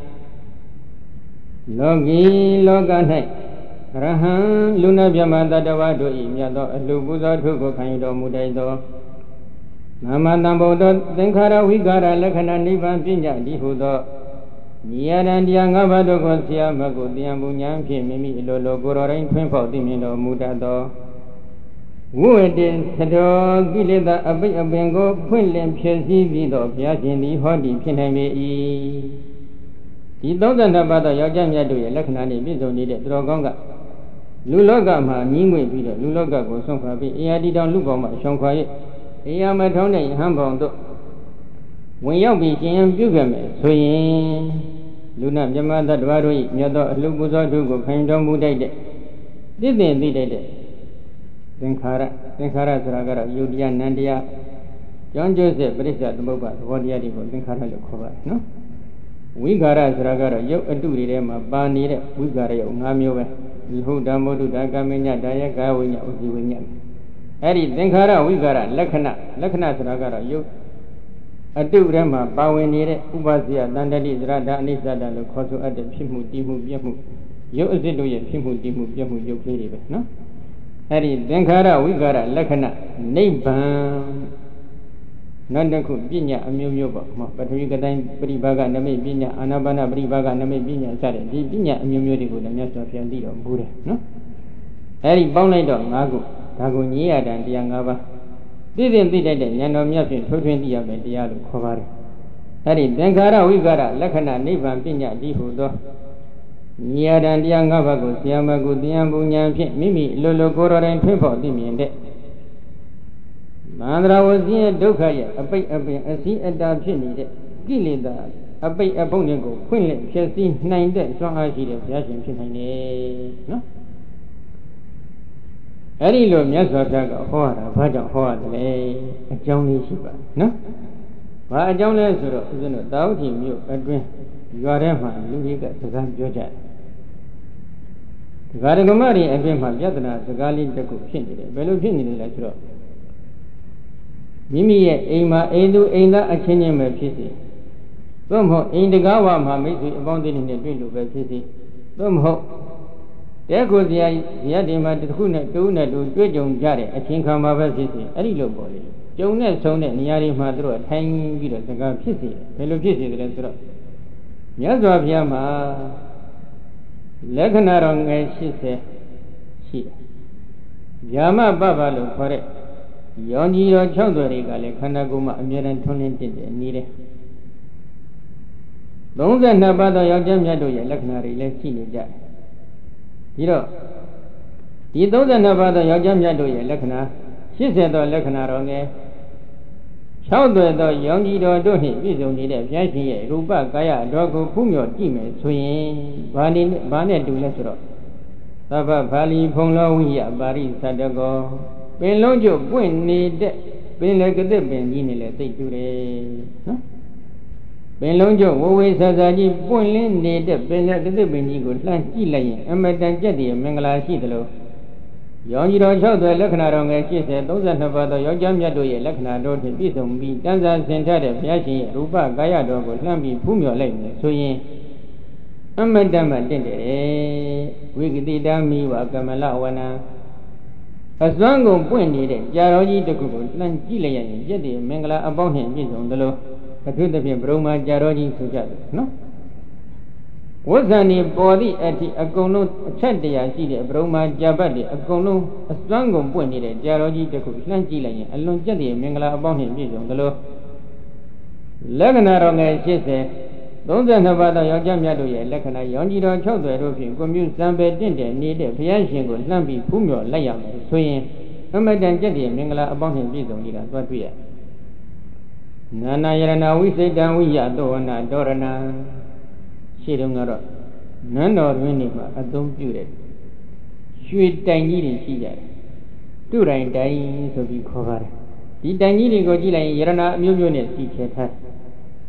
လောကီလောက၌ရဟံလူနာမြမတတဝါတို့၏မြတ်သောအလှပူဇော်ထုကိုခံယူတော်မူတတ်သောနာမတံဗုဒ္ဓသင်္ခါရဝိကာရလက္ခဏာနိဗ္ဗာန်ပညာဒီဟုသောညီရန်တရား၅ပါးတို့ကိုဆရာမကိုတရားမှုဉာဏ်ဖြင့်မိမိအလိုလိုကိုယ်တော်တိုင်းထွန်းဖောက်သိမြင်တော်မူတတ်သောဝိဝတ္တေသတော်ကိလေသာအပိတ်အပင်ကိုဖွင့်လင်းဖြစ်စည်းပြီးသောဘုရားရှင်သည်ဟောဒီဖြစ်နိုင်ပေ၏ဒီသုံးဆယ်နှစ်ပါးသောယောက်ျားမြတ်တို့ရဲ့လက္ခဏာနှင့်ပြည့်စုံနေတဲ့သူတော်ကောင်းကလူလောကမှာညီးငွေပြီးတော့လူလောကကိုဆုံးခွာပြီးအရာဒီတောင်လူပေါင်းမှာရှောင်ခွာ၍အရာမထောင်းတဲ့ယဟန်ပေါင်းတို့ဝင်ရောက်ပြီးရှင်ပြုခဲ့မယ်ဆိုရင်လူနာမြမသတ္တဝါတို့၏မြတ်သောအလှပူဇော်ထုကိုခံတော်မူတတ်တဲ့သိသိသိတတ်တဲ့သင်္ခါရသင်္ခါရဆိုတာကတော့ယုတ်တရားနန္တရားကျောင်းကျိုးစစ်ပရိစ္ဆသမုပ္ပါသဘောတရားတွေကိုသင်္ခါရလို့ခေါ်ပါတယ်နော်ဝိကာရဆိုတာကတော့ယုတ်အတုတွေထဲမှာပါနေတဲ့ဝိကာရယုတ်၅မျိုးပဲဒီဟုတ်ဓမ္မုဒ္ဒဒါကမညဒါယကာဝိညာဥစီဝိညာအဲ့ဒီသင်္ခါရဝိကာရလက္ခဏာလက္ခဏာဆိုတာကတော့ယုတ်အတုထဲမှာပါဝင်နေတဲ့ဥပဇိယတန်တတိသရဒအနိစ္စတလို့ခေါ်ဆိုအပ်တဲ့ဖြစ်မှုတည်မှုပြည့်မှုယုတ်အစစ်တို့ရဲ့ဖြစ်မှုတည်မှုပြည့်မှုယုတ်ကလေးတွေပဲနော်အဲ့ဒီသင်္ခါရဝိကာရလက္ခဏာနိဗ္ဗာန်နောက်တစ်ခုပညာအမျိုးမျိုးပေါ့ပထဝီကတိုင်းပရိဘာဂနမိတ်ပညာအာနာပါနပရိဘာဂနမိတ်ပညာစတဲ့ဒီပညာအမျိုးမျိုးတွေကိုလည်းမြတ်စွာဘုရားသိတော်မူတယ်နော်အဲ့ဒီပေါင်းလိုက်တော့၅ခုဒါကိုညည်းရတန်တရား၅ပါးသိသိသိတတ်တဲ့ဉာဏ်တော်မြတ်ဖြင့်ထိုးထွင်းသိရမယ်တရားလို့ခေါ်ပါတယ်အဲ့ဒီသင်္ခါရဝိကာရလက္ခဏာနိဗ္ဗာန်ပညာဒီဟုသောညည်းရတန်တရား၅ပါးကိုဆရာမကိုတရားပူဉာဏ်ဖြင့်မိမိအလိုလိုကိုယ်တော်တိုင်ထွန်းဖော်သိမြင်တဲ့မန္တရာဝစီရဲ့ဒုက္ခရဲ့အပိတ်အပင်အစည်းအတာဖြစ်နေတဲ့ကိလေသာအပိတ်အပုန်တွေကိုဖွင့်လှစ်ဖြည့်ဆည်းနိုင်တဲ့စွမ်းအားရှိတဲ့ဘုရားရှင်ဖြစ်နိုင်တယ်နော်အဲ့ဒီလိုမြတ်စွာဘုရားကဟောတာဘာကြောင့်ဟောရတယ်လဲအကြောင်းလေးရှိပါနော်ဘာအကြောင်းလဲဆိုတော့ဦးဇင်းတို့တာဝတိမြို့အတွင်းရွာထဲမှာလူတွေကစကားပြောကြတယ်ဒကာဒကမတွေအတွင်းမှာပြဿနာစကားလေးတစ်ခုဖြစ်နေတယ်ဘယ်လိုဖြစ်နေလဲဆိုတော့မိမိရဲ့အိမ်မှာအိမ်သူအိမ်သားအချင်းချင်းပဲဖြစ်စီသို့မဟုတ်အိမ်တကားဝမှာမိတ်ဆွေအပေါင်းအသင်းတွေနဲ့တွေ့လို့ပဲဖြစ်စီသို့မဟုတ်တဲကိုစရာရတဲ့မှာတစ်ခုနဲ့တူနဲ့တူတွေ့ကြုံကြတဲ့အချင်းခံမှာပဲဖြစ်စီအဲ့ဒီလိုပေါ့လေကြုံနဲ့ဆုံးတဲ့နေရာတွေမှာသူတို့ထိုင်ပြီးတော့စကားဖြစ်စီဘယ်လိုဖြစ်စီတယ်လဲဆိုတော့မြတ်စွာဘုရားမှာလက္ခဏာတော်ငယ်၈၀ရှိတယ်ယာမပပလို့ခေါ်တဲ့ယောနီရော၆သွယ်တွေကလည်းခန္ဓာကိုယ်မှာအမြဲတမ်းထွန်းလင်းတင့်တယ်နေတယ်သုံးဆယ်နှစ်ပါးသောယောက်ျားမြတ်တို့ရဲ့လက္ခဏာတွေလည်းရှိနေကြတယ်ဒီတော့ဒီသုံးဆယ်နှစ်ပါးသောယောက်ျားမြတ်တို့ရဲ့လက္ခဏာ၈၀သောလက္ခဏာတော်ငယ်၆သွယ်သောယောနီတော်တို့နှင့်ပြည့်စုံနေတဲ့ဘုရားရှင်ရဲ့ရူပကာယတော်ကိုဖူးမြော်ကြည့်မယ်ဆိုရင်ဘာနေဘာနဲ့တူလဲဆိုတော့သဗ္ဗဗာလီဖုံလောဝိယပါရိသတ္တကောပင်လုံးကျပွင့်နေတဲ့ပင်လေကတဲ့ပင်ကြီးနဲ့လည်းသိတူတယ်နော်ပင်လုံးကျဝဝေဆာဆာကြီးပွင့်လင်းနေတဲ့ပင်လေကတဲ့ပင်ကြီးကိုလှမ်းကြည့်လိုက်ရင်အမတန်ကြက်တည်းမင်္ဂလာရှိသလိုရောင်ကြီးတော်၆သွယ်လက္ခဏာတော်ငယ်၈၀ ၃၂ပါးသောယောက်ျားမြတ်တို့ရဲ့လက္ခဏာတော်ဖြင့်ပြည့်စုံပြီးတန်ဆာဆင်ထတဲ့ဘုရားရှင်ရဲ့ရူပကာယတော်ကိုလှမ်းပြီးဖူးမြော်လိုက်မယ်ဆိုရင်အမတန်မှတင့်တယ်ဝိကတိတမိဝကမလဝနံအစွမ်းကုန်ပွင့်နေတဲ့ကြာတော်ကြီးတစ်ခုကိုလှမ်းကြည့်လိုက်ရရင်ပြည့်တည်မင်္ဂလာအပေါင်းနှင့်ပြည့်စုံသလိုအထူးသဖြင့်ဘုံမှာကြာတော်ကြီးဆိုကြတယ်နော်ဝဇ္ဇန်ဤပေါ်သည့်အထိအကုန်လုံးအချက်တရားရှိတဲ့ဘုံမှာကြာပတ်တွေအကုန်လုံးအစွမ်းကုန်ပွင့်နေတဲ့ကြာတော်ကြီးတစ်ခုလှမ်းကြည့်လိုက်ရင်အလွန်ပြည့်တည်မင်္ဂလာအပေါင်းနှင့်ပြည့်စုံသလိုလက္ခဏာတော်ငယ်၈၀ သုံးဆယ်နှစ်ပါးသောယောက်ျားမြတ်တို့ရဲ့လက္ခဏာရောင်ကြီးတော်၆သွယ်တို့ဖြင့်ကွန်မြူစံပယ်တင့်တယ်နေတဲ့ဘုရားရှင်ကိုလှမ်းပြီးဖူးမြော်လိုက်ရမယ်ဆိုရင်အမတန်ကြက်တည်းမင်္ဂလာအပေါင်းနှင့်ပြည့်စုံနေတာသွားတွေ့ရနာနာယရဏဝိစိတံဝိယသောဝနာဒေါရဏံရှေ့တုန်းကတော့နန်းတော်တွင်နေမှာအသုံးပြုတဲ့ရွှေတိုင်ကြီးတွေရှိကြတယ်တုတိုင်တိုင်ဆိုပြီးခေါ်ပါတယ်ဒီတိုင်ကြီးတွေကိုကြည့်လိုက်ရင်ယရဏအမျိုးမျိုးနဲ့စီချဲထား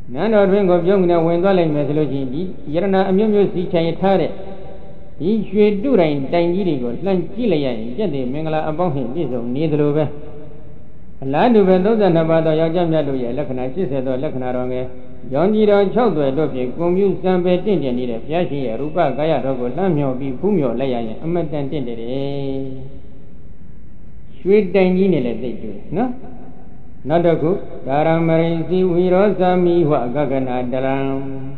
Nano Ringo Jungna when the lame methodology, Yerana Amumu si Chayatare. He should do rain, Tangi, Lan Chile, get the Mangala about him, this of neither over. A land over those and about the Yajamadu, Lakana, she said, or Lakana, John Giro, Chodo, Lopi, Commune, Sambe, Tinja, Yashi, Rupa, Gaya, Rogo, Lamio, Pumio, Laya, Amadan Tinde. Sweet Tangi, they do, no? Not a good, Daramarisi, we rosa me, what Gagana Daram.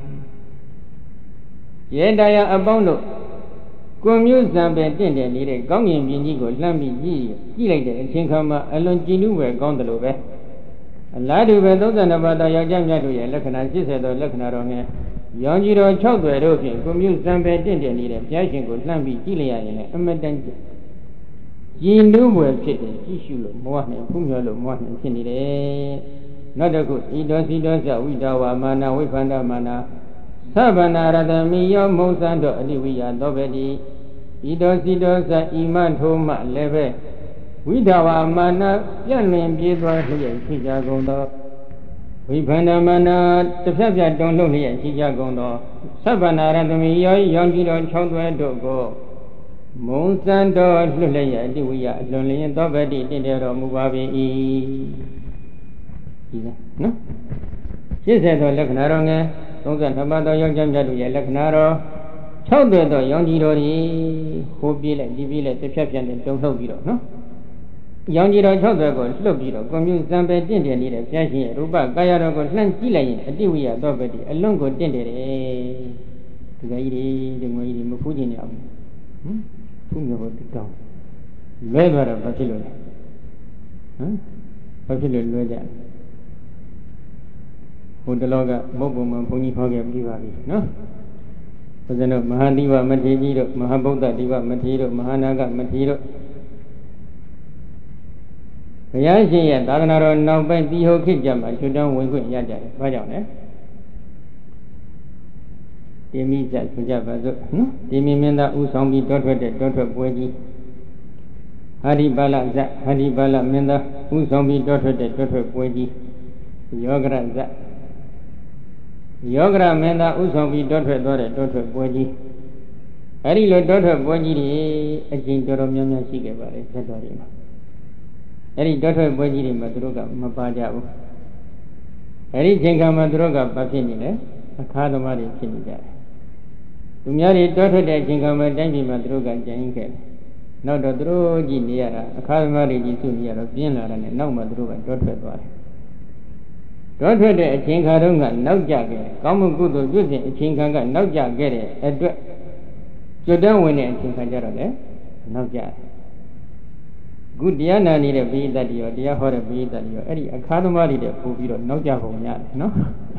Yedaya abondo. Commune Sambe, Tinja, needed, Gong in Vinigo, Lambi, he like the Chinkama, Alon Ginu were gone the lobe. A lad over those and about the Yajamadu, Lakana, she said, or Lakana, Yonjiro, Chodo, Ropi, Commune Sambe, Tinja, needed, Yashingo, Lambi, Gilia, and Amadan. Ye knew where chicken, issue, morning, Pumolo, morning, Cindy. Not a good, he does, he does, we dawa mana, we found a mana. Savana, rather me, your most and Olivia, nobody. He does, he does, Iman Homa, leve. We dawa mana, young man, be right here, Chicago. We find a mana, the Fabia don't know here, Chicago. Savana, rather me, your young children, don't go. Monsando Lulaya, Divia, Lonely and Dobedi, Didero Mubavi. No? She said, Lakanaro, don't get about the young Jamadu, Lakanaro, Chowder, the young Gidori, who be like Divila, the champion, and don't hold you, no? Young Giro Chowder goes, look, you know, commune Zambe, Dindia, needed, Yashi, Ruba, Gayaro goes, Lankila, a Divia, Dobedi, a long good Dindere. Gaidi, the Moidi Mufujin. Hmm? Whom you would go? Weber of Bacillon. Huh? Bacillon, Weber. Who the logger, Mobum, Pony Hogger, Divari, no? But then of Mahadiva Matiro, Mahaboda Diva Matiro, Mahanaga Matiro. Yashi and Daranaro now by the whole Kijam, I should down with Yaja. Why down there? Demi that Pujava, no? Demi Menda Usambi, daughter, daughter Boji. Hari Bala, Hari Bala Menda, Usambi, daughter, daughter Boji. Yogra Zat. Yogra Menda, Usambi, daughter, daughter, daughter Boji. Hari lo daughter Boji, a Jin Doromian Sigaba, Satorima. Hari daughter Boji, Madruga, Mapaja. Hari Jenga Madruga, Bapini, a Kadomari Kinja. To marry daughter that Jingama Dangi Madruga Jankel. Now the Drogi Niara, a Kalmari Junior of Vienna and now Madruga, daughter was. Daughter that Jinkarunga, no jagger, common good of using Chinkanga, no jagger, a Jordan winner Chinkajara, no jag. Good Diana need a bee that you, dear horror bee that you, Eddie, a Kalmari that who you don't know Jahonia, no?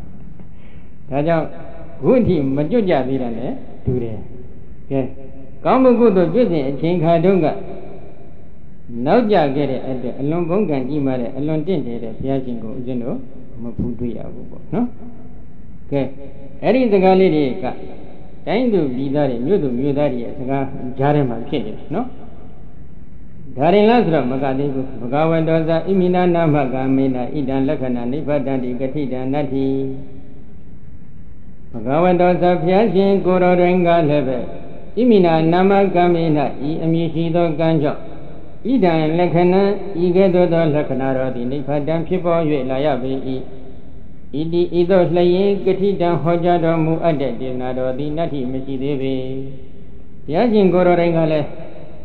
Good him, Majuja Virane. Today. Okay. Come go to visit Chinkadunga. No jagger at the Alongonga and Imare, Alon Dinted, Piachingo, Zeno, Maputuya. No? Okay. Eddie the Gallery, time to be there, you do Mudari, Jarema Kid, no? Dari Lazra, Magadi, Magawandoza, Imina Namaga, Mina, Idan Lakana, Nipatandi, Gatida, Nati. Magawandoza, Piachin, Goro Renga Leve, Imina Namagamina, Amishi, Ganjo, Idan Lakana, Igedo Lakanara, the Nipadan people, Layabi, Idi Ido Slaye, Gatida, Hojado, Muade, Dinado, the Nati, Messi Devi. Piachin, Goro Renga Leve.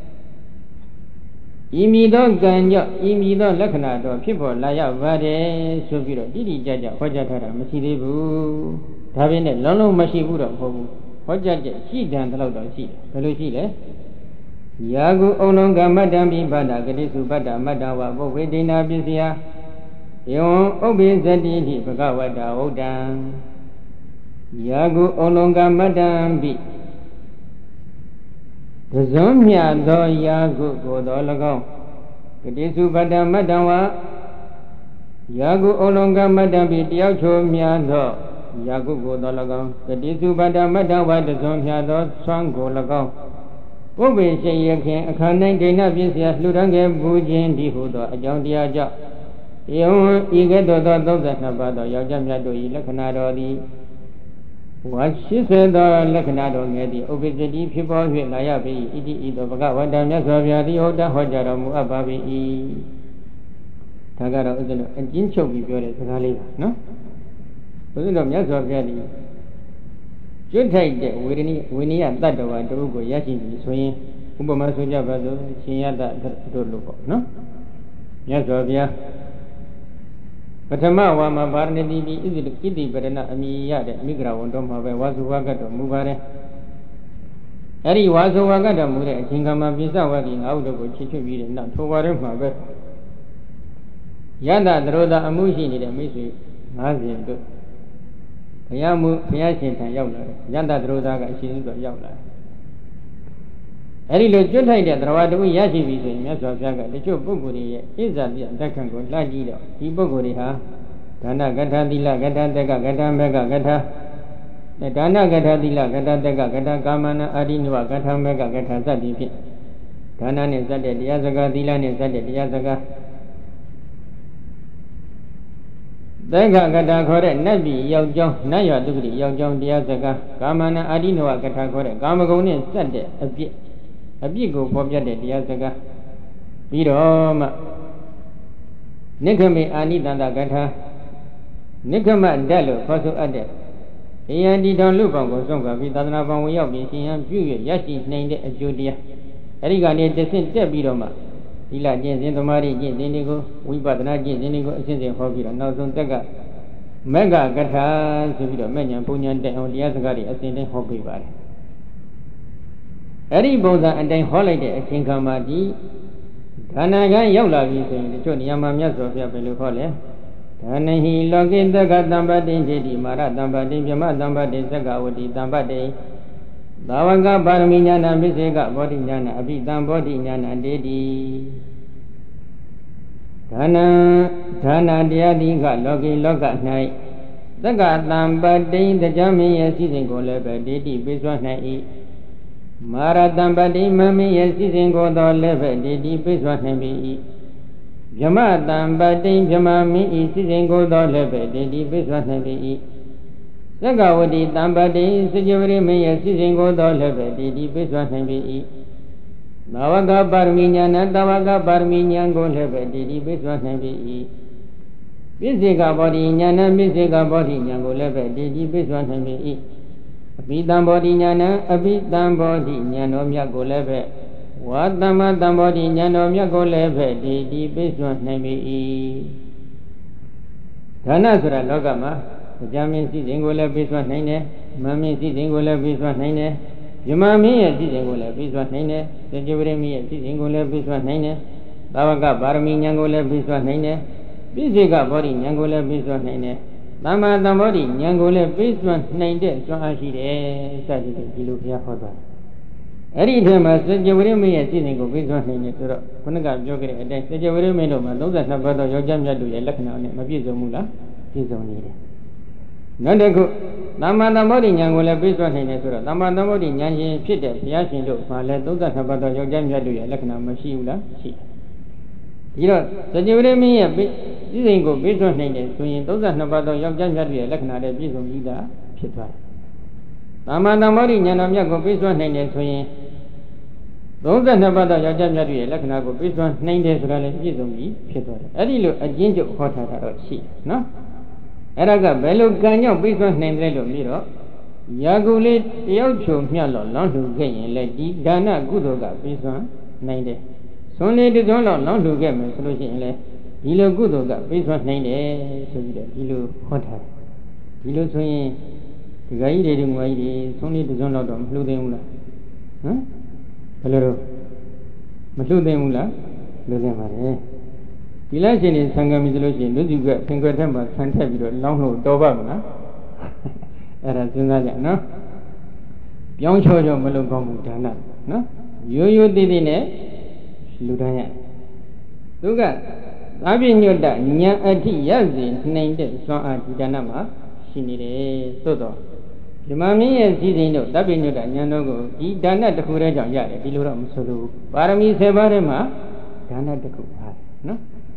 Imido Ganjo, Imido Lakanado, people Laya Vade, Subiro, Didi Jaja, Hojatara, Masibu, having a Lolo Masibura, Hojaja, she done the loud sea, Pelusile. Yagu Olonga, Madame Bada, Gadisu Bada, Madawa, Wedina Bizia, Yon Obi Zadi, Bagawada, Odan. Yagu Olonga, Madame B. The Zomia do Yagu go Dolago. Gadisu Bada Madawa Yagu Olonga Madabi Diacho Miado Yagu go Dolago. Gadisu Bada Madawa the Zomia do Swango Lago. Obe say you can a canning Dana Visia Ludange Bujin Dihudo, a John Diaja. Yung ike do do do that about the Yajamado Lakanado the what she said the Lakanado the obesity people who Nayabi, Idi Idobaga, Damia, the Oda Hojaramu Ababi Tagara and Jincho be buried as a no? Wasn't of Yazovia. Should take the Winnie and that of Adogo Yashi, swing, Ubamasuja Bazo, Shiada, Doluko, no? Yazovia. But a Mawama Barnadi is the kitty, but not a Mia, Migra, and Dom have a Wazuagato Mubare. Eddie Wazuagata Mure, Kingama Visa working out of Chichu, not to water my bed. Yanda, the Roda Amushi, the Missy, Mazi. Yamu, Piasin, and Yowler, Yanda Drodaga, she is a Yowler. Eddie Lujutai, the Rawadu Yashi, Yaso Jaga, the Joe Buguri, is that the second good Ladido, the Buguriha, Dana Gata Dila, Gata Dega, Gata Mega Gata, the Dana Gata Dila, Gata Dega, Gata Gamana, Adinua, Gata Mega Gata Zadi, Dana is that the Yazaga, Dila is that the Yazaga. Dega Gata Kore, Nabi, Yao Naya Dugri, Yao Diazaga, Gamana Adinua Gata Kore, Gamagoni said a bit, a big go for Diazaga. Bidoma Nikami Anidanda Gata Nikama Delo, Paso Ade. He don't look on Gosonga, Vidana Bawi, Yashi named a Judia. Erigani descent Bidoma. Ila Jens in the Mari, Jens Indigo, we but not Jens Indigo, since a hobby, and now don't take a Mega Gata, Sivido, Menya, Punyan, on the Azagari, a single hobby. Eri Boza and then holiday at Kinkamadi, Tanaga Yola, the Johnny Yamamias of Yabu Hole, Tanahi login the Gadamba de Mara, Damba de Yama, Damba de Zagawadi, Damba de Bawanga Barmiana, Misega, Body Nana, Abi Dambody Nana, Dedi Tana, Tana, Diadiga, Logi, Log at night. The Gadamba de the Jami, as season go level, Dedi, Biswa Nai. Mara Dambadi, Mammy, as season go the level, Dedi, Biswa Nabi. Jama Dambadi, Jamami, season go the level, Dedi, Biswa Nabi. Sagawadi Dambadi, Sijuri me a season go the level, Didi Biswa Nabi. Navaga Barminian, Davaga Barminian go level, Didi Biswa Nabi. Bisiga body, Yana, Bisiga body, Yango level, Didi Biswa Nabi. A bit dambody, Yana, a bit dambody, Yanomia go level. What Dama Dambody, Yanomia go level, Didi Biswa Nabi. Tanasura Logama. The Jamin Singola Biswa Nine, Mammy Singola Biswa Nine, Yumami Singola Biswa Nine, the Juremi Singola Biswa Nine, Lavaga Barmi Yangola Biswa Nine, Bisiga Body Yangola Biswa Nine, Lama the Body Yangola Biswa Nine, so I see the Ilupia Hoda. Every time I said Juremi Singo Biswa Nine, Kunaga Joker, the Juremi, those that have got your Jamja do a Lakna, Mabizo Mula, is only. Nandago, Namanamodi Yangola Biswa Nesura, Namanamodi Yan Pita, Yashin, let those that have about your Jamja, Lakna Mashula, she. You know, the Juremi, a bit, this ain't go Biswa Nene, so those that have about your Jamja, Lakna, the Biso Ida, Pita. Namanamodi Yanamia go Biswa Nene, so those that have about your Jamja, Lakna go Biswa Nene, Biso Pita. Adilu, a ginger hot or she, no? Eraga Bello Ganyo business name Lelo Yaguli Yocho Mialo, long to gain, let Dana Gudoga business name. Sonny the Dono, long to get me solution. Hilo Gudoga business name, so Hilo Hotel. Hilo Swing, the guy didn't wait, Sonny the Dono, Ludemula. Huh? Hello. Matludemula, Ludemare. Election is Sangam resolution, do you get finger temper, Santabio, long Dobana? Era Zunga, no? Young Chojo Malogom Dana, no? You you did in it, Ludaya. Luga, I've been your dad, Nya Ati Yazin, named it Swan Janama, she needed Toto. The mammy and season of W. Yanogo, he done at the Kuraja Yard, Biluram Sulu, Parami Sevarema, done at the cook, no?